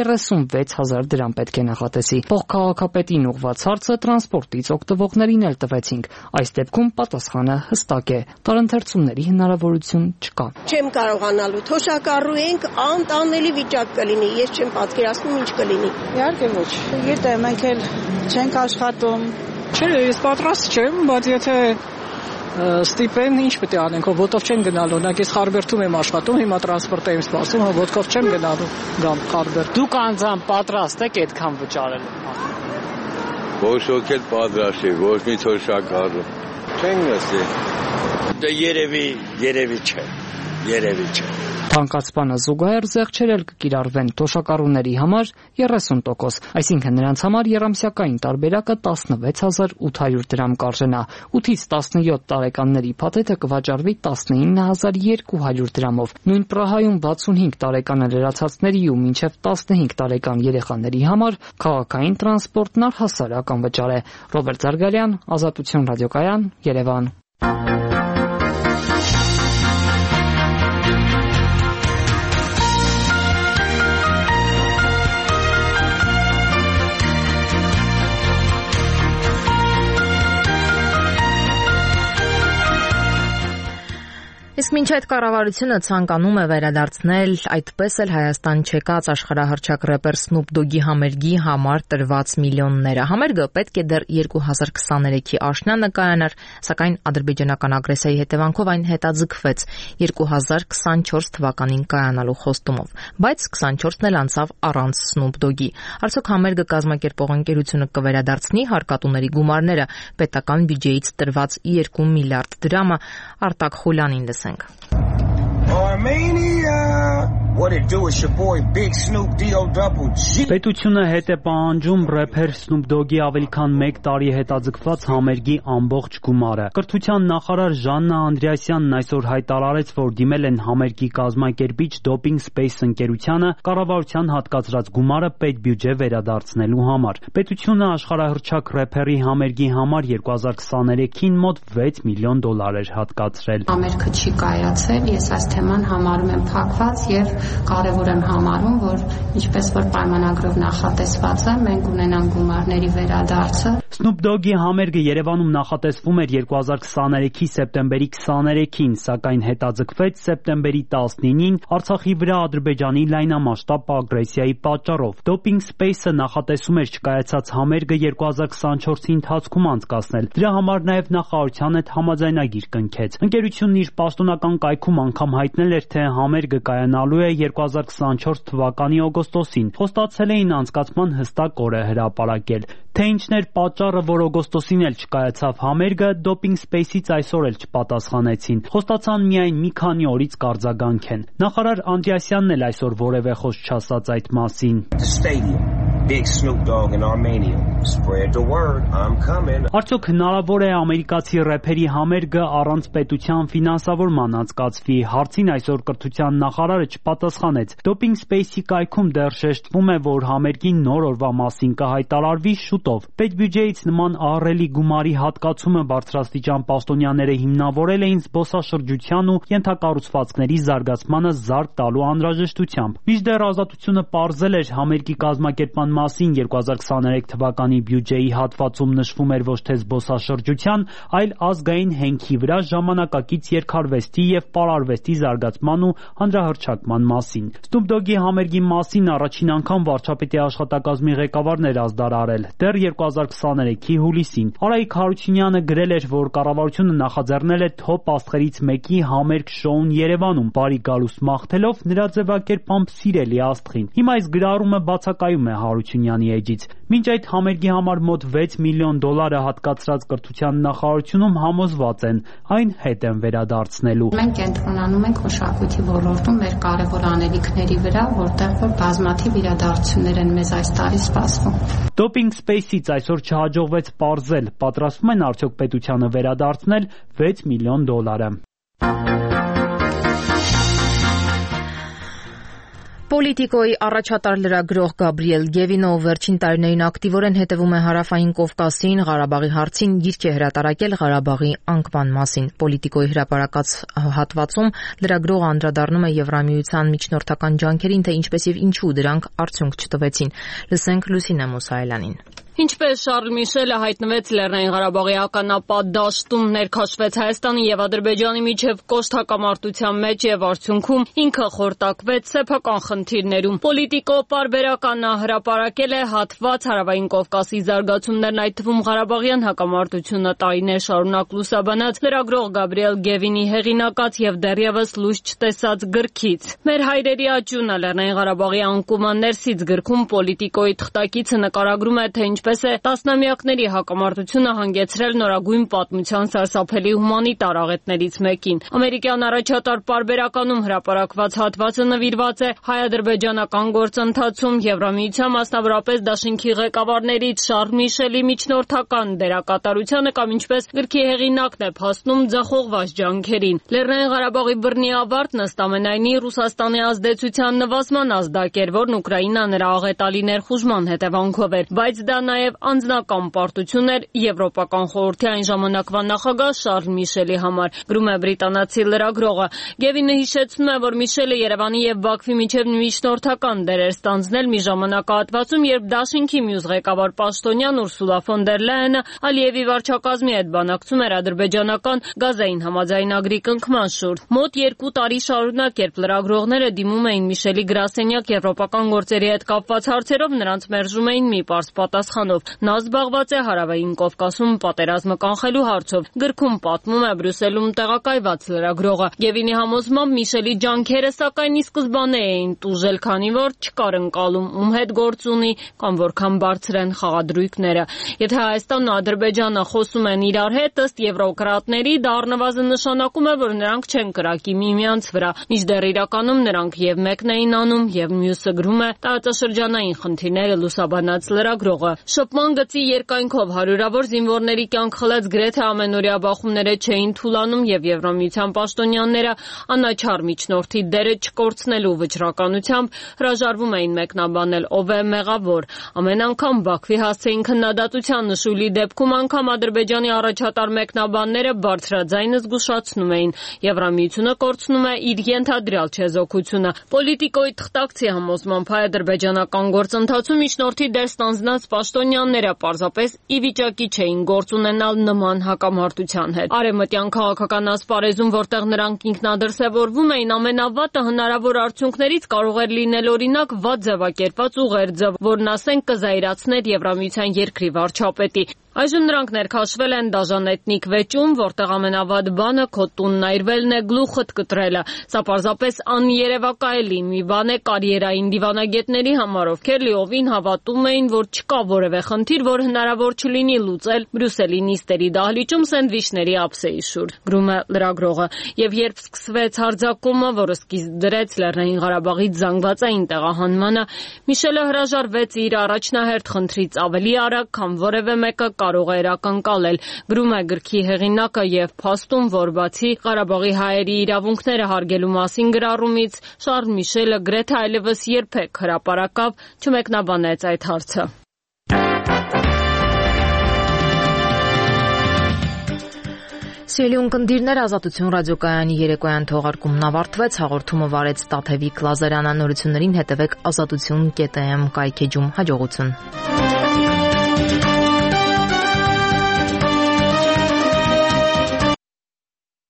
36000 դրամ պետք է նախատեսի։ Փոխքաղաքապետին ուղղված հարցը տրանսպորտից օգտվողներին էլ տվեցինք։ Այս դեպքում պատասխանը հստակ է. տարընթերցումների հնարավորություն չկա։ Չեմ կարողանալու, թոշակառու ենք, անտանելի վիճակ կլինի, ես չեմ պատկերացնում ինչ կլինի։ Իհարկե ոչ։ Գիտեմ, մենք էլ չենք աշխատում։ Չէ, ես պատրաստ չեմ, բայց եթե ստիպեն, ինչ պետք է անենք, ոտով չեն գնալու, օրինակ ես Խարբերդում եմ աշխատում, հիմա տրանսպորտ եմ սպասում, ոտքով չեմ գնալու, գամ Խարբերդ։ Դուք անձամբ պատրաստ եք այդքան վճարել։ Ոչ ոք էլ պատրաստ չի, ոչ մի թոշակառու։ Չեն նստի։ Դա երևի չէ։ Թանկացմանը զուգահեռ զեղչեր էլ կկիրառվեն թոշակառուների համար 30%, այսինքն նրանց համար եռամսյակային տարբերակը 16800 դրամ կարժենա։ 8-ից 17 տարեկանների փաթեթը կվաճառվի 19200 դրամով։ Նույն Պրահայում 65 տարեկան լրացածների ու մինչև 15 տարեկան երեխաների համար քաղաքային տրանսպորտն առհասարակ անվճար է։ Ռոբերտ Զարգարյան, Ազատություն ռադիոկայան, Երևան։ Իսկ մինչ այդ կառավարությունը ցանկանում է վերադարձնել այդպես էլ Հայաստան չեկած աշխարհահռչակ рэպեր Snoop Dogg-ի համերգի համար տրված միլիոնները։ Համերգը պետք է դեռ 2023-ի աշնանը կայանար, սակայն ադրբեջանական ագրեսիայի հետևանքով այն հետաձգվեց 2024 թվականին կայանալու խոստումով, բայց 24-ն էլ անցավ առանց Snoop Dogg-ի։ Արդյոք համերգը կազմակերպող ընկերությունը կվերադարձնի հարկատուների գումարները, պետական բյուջեից տրված 2 միլիարդ դրամը, Արտակ Խուլյանին լսենք։ Պետությունը հետ է պահանջում рэփեր Snoop Dogg-ի ավելի քան 1 տարի հետաձգված համերգի ամբողջ գումարը։ Կրթության նախարար Ժաննա Անդրեասյանն այսօր հայտարարեց, որ դիմել են համերգի կազմակերպիչ Doping Space ընկերությանը կառավարության հատկացրած գումարը պետբյուջե վերադարձնելու համար։ Պետությունը աշխարհահռչակ рэփերի համերգի համար 2023-ին մոտ 6 միլիոն դոլար էր հատկացրել։ Համերգը չի կայացել, ես այս թեման համարում եմ փակված եւ կարեւոր եմ համարում, որ ինչպես որ պայմանագրով նախատեսված է, մենք ունենանք գումարների վերադարձը։ Snoop Dogg-ի համերգը Երևանում նախատեսվում էր 2023-ի սեպտեմբերի 23-ին, սակայն հետաձգվեց սեպտեմբերի 19-ին Արցախի վրա Ադրբեջանի լայնամասշտաբ ագրեսիայի պատճառով։ Doping Space-ը նախատեսում էր չկայացած համերգը 2024-ի ընթացքում անցկացնել։ Դրա համար նաև նախարարության հետ համաձայնագիր կնքեց։ Ընկերությունն իր պաշտոնական կայքում անգամ հայտնել էր, թե համերգը կայանալու է 2024 թվականի օգոստոսին։ Խոստացել էին անցկացման հստակ օրը հրապարակել։ Թե ինչն էր պատճառը, որ օգոստոսին էլ չկայացավ համերգը, Doping Space-ից այսօր էլ չպատասխանեցին։ Խոստացան միայն մի քանի օրից կարձագանքեն։ Նախարար Անդրեասյանն էլ այսօր որևէ խոսք չասաց այդ մասին։ Big Snoop Dogg in Armenia. Spread the word. I'm coming. Արդյոք հնարավոր է ամերիկացի рэփերի համերգը առանց պետության ֆինանսավորման անցկացվի։ Հարցին այսօր կրթության նախարարը չպատասխանեց։ Doping Space-ի կայքում դեռ շեշտվում է, որ համերգի նոր օրվա մասին կհայտարարվի շուտով։ Պետբյուջեից նման ահռելի գումարի հատկացումը բարձրաստիճան պաշտոնյաները հիմնավորել էին զբոսաշրջության ու ենթակառուցվածքների զարգացմանը զարկ տալու անհրաժեշտությամբ։ Մինչդեռ Ազատությունը պարզել էր համերգի կազմակերպման մասին 2023 թվականի բյուջեի հատվածում նշվում էր ոչ թե զբոսաշրջության, այլ ազգային հենքի վրա ժամանակակից երգարվեստի եւ պարարվեստի զարգացման ու հանրահռչակման մասին։ Snoop Dogg-ի համերգի մասին առաջին անգամ վարչապետի աշխատակազմի ղեկավարն էր ազդարարել դեռ 2023-ի հուլիսին։ Արայիկ Հարությունյանը գրել էր, որ կառավարությունը նախաձեռնել է թոփ աստղերից մեկի համերգ շոուն Երևանում, բարի գալուստ մաղթելով նրա ձևակերպամբ սիրելի աստղին։ Հիմա այս գրառումը բացակայում է Հարությունյանի էջից։ Մինչ այդ համերգի համար մոտ 6 միլիոն դոլարը հատկացրած կրթության նախարարությունում համոզված են, այն հետ են վերադարձնելու։ Մենք կենտրոնանում ենք մշակույթի ոլորտում մեր կարևոր անելիքների վրա, որտեղ որ բազմաթիվ իրադարձություններ են մեզ այս տարի սպասվում։ Doping Space-ից այսօր չհաջողվեց պարզել, պատրաստվում են արդյոք պետությանը վերադարձնել 6 միլիոն դոլարը։ Պոլիտիկոյի առաջատար լրագրող Գաբրիել Գևինը վերջին տարիներին ակտիվորեն հետևում է Հարավային Կովկասին, Ղարաբաղի հարցին, գիրք է հրատարակել Ղարաբաղի անկման մասին։ Պոլիտիկոյի հրապարակած հատվածում լրագրողը անդրադառնում է Եվրամիության միջնորդական ջանքերին, թե ինչպես եւ ինչու դրանք արդյունք չտվեցին։ Լսենք Լուսինե Մուսայելյանին։ Ինչպես Շարլ Միշելը հայտնվեց Լեռնային Ղարաբաղի ականապատ դաշտում, ներքաշվեց Հայաստանի եւ Ադրբեջանի միջև կոշտ հակամարտության մեջ եւ արդյունքում ինքը խորտակվեց սեփական խնդիրներում։ Պոլիտիկո պարբերականը հրապարակել է հատված Հարավային Կովկասի զարգացումներն, այդ թվում Ղարաբաղյան հակամարտությունը տարիներ շարունակ լուսաբանած լրագրող Գաբրիել Գևինի հեղինակած եւ դեռևս լույս չտեսած գրքից։ Մեր հայրերի աճյունը Լեռնային Ղարաբաղի անկումը ներսից գրքում Պոլիտիկոյի թղթակիցը նկարագրում է, թե ինչպես է տասնամյակների հակամարտությունը հանգեցրել նորագույն պատմության սարսափելի հումանիտար աղետներից մեկին։ Ամերիկյան առաջատար պարբերականում հրապարակված հատվածը նվիրված է հայ-ադրբեջանական գործընթացում Եվրամիության, մասնավորապես դաշինքի ղեկավարներից Շարլ Միշելի միջնորդական դերակատարությանը կամ ինչպես գրքի հեղինակն է փաստում ձախողված ջանքերին։ Լեռնային Ղարաբաղի բռնի ավարտն ըստ ամենայնի Ռուսաստանի ազդեցության նվազման ազդակ էր, որն Ուկրաինա նրա աղետալի ներխուժման հետևանքով էր, բայց դա նաև անձնական պարտություն էր Եվրոպական խորհրդի այն ժամանակվա նախագահ Շարլ Միշելի համար, գրում է բրիտանացի լրագրողը։ Գևինը հիշեցնում է, որ Միշելը Երևանի եւ Բաքվի միջև միջնորդական դեր էր ստանձնել մի ժամանակահատվածում, երբ Դաշինքի մյուս ղեկավար պաշտոնյան Ուրսուլա ֆոն դեր Լայենը Ալիևի վարչակազմի հետ բանակցում էր ադրբեջանական գազային համաձայնագրի կնքման շուրջ։ Մոտ 2 տարի շարունակ, երբ լրագրողները դիմում էին Միշելի գրասենյակ եվրոպական գործերի հետ կապված հարցերով, նրանց մերժում էին մի պարզ պատասխանով. նա զբաղված է Հարավային Կովկասում պատերազմը կանխելու հարցով, գրքում պատմում է Բրյուսելում տեղակայված լրագրողը։ Գևինի համոզմամբ Միշելի ջանքերը սակայն ի սկզբանե էին տուժել, քանի որ չկար ընկալում ում հետ գործ ունի կամ որքան բարձր են խաղադրույքները։ Եթե Հայաստանն ու Ադրբեջանը խոսում են իրար հետ, ըստ եվրոկրատների, դա առնվազն նշանակում է, որ նրանք չեն կրակի միմյանց վրա, մինչդեռ իրականում նրանք եւ մեկն էին անում, եւ մյուսը, գրում է տարածաշրջանային խնդիրները լուսաբանած լրագրողը։ Շփման գծի երկայնքով հարյուրավոր զինվորների կյանք խլած գրեթե ամենօրյա բախումները չէին թուլանում, եւ Եվրամիության պաշտոնյաները անաչառ միջնորդի դերը չկորցնելու վճռականությամբ հրաժարվում էին մեկնաբանել ով է մեղավոր։ Ամեն անգամ Բաքվի հասցեին քննադատության նշույլի դեպքում անգամ Ադրբեջանի առաջատար մեկնաբանները բարձրաձայն զգուշացնում էին. Եվրամիությունը կորցնում է իր ենթադրյալ չեզոքությունը։ Պոլիտիկոյի թղթակցի համոզմամբ հայ-ադրբեջանական գործընթացում միջնորդի դեր ստանձնած պաշտոնյաները պարզապես ի վիճակի չէին գործ ունենալ նման հակամարտության հետ։ Արևմտյան քաղաքական ասպարեզում, որտեղ նրանք ինքնադրսևորվում էին, ամենավատը հնարավոր արդյունքներից կարող էր լինել օրինակ վատ ձևակերպված ուղերձը, որն ասենք կզայրացներ Եվրամիության երկրի վարչապետի։ Այժմ նրանք ներքաշվել են դաժան էթնիկ վեճում, որտեղ ամենավատ բանը քո տունն այրվելն է, գլուխդ կտրելը։ Սա պարզապես աներևակայելի մի բան է կարիերային դիվանագետների համար, ովքեր լիովին հավատում էին, որ չկա որևէ խնդիր, որ հնարավոր չլինի լուծել Բրյուսելի նիստերի դահլիճում սենդվիչների ափսեի շուրջ, գրում է լրագրողը։ Եվ երբ սկսվեց հարձակումը, որը սկիզբ դրեց Լեռնային Ղարաբաղից զանգվածային տեղահանմանը, Միշելը հրաժարվեց իր առաջնահերթ խնդրից ավելի արագ, քան որևէ մեկը կարող էր ակնկալել, գրում է գրքի հեղինակը եւ փաստում, որ բացի Ղարաբաղի հայերի իրավունքները հարգելու մասին գրառումից, Շարլ Միշելը գրեթե այլևս երբեք հրապարակավ չմեկնաբանեց այդ հարցը։ Սիրելի ունկնդիրներ, Ազատություն ռադիոկայանի երեկոյան թողարկումն ավարտվեց, հաղորդումը վարեց Տաթևիկ Լազարյանը, նորություններին հետևեք azatutun.am կայքեջում, հաջողություն։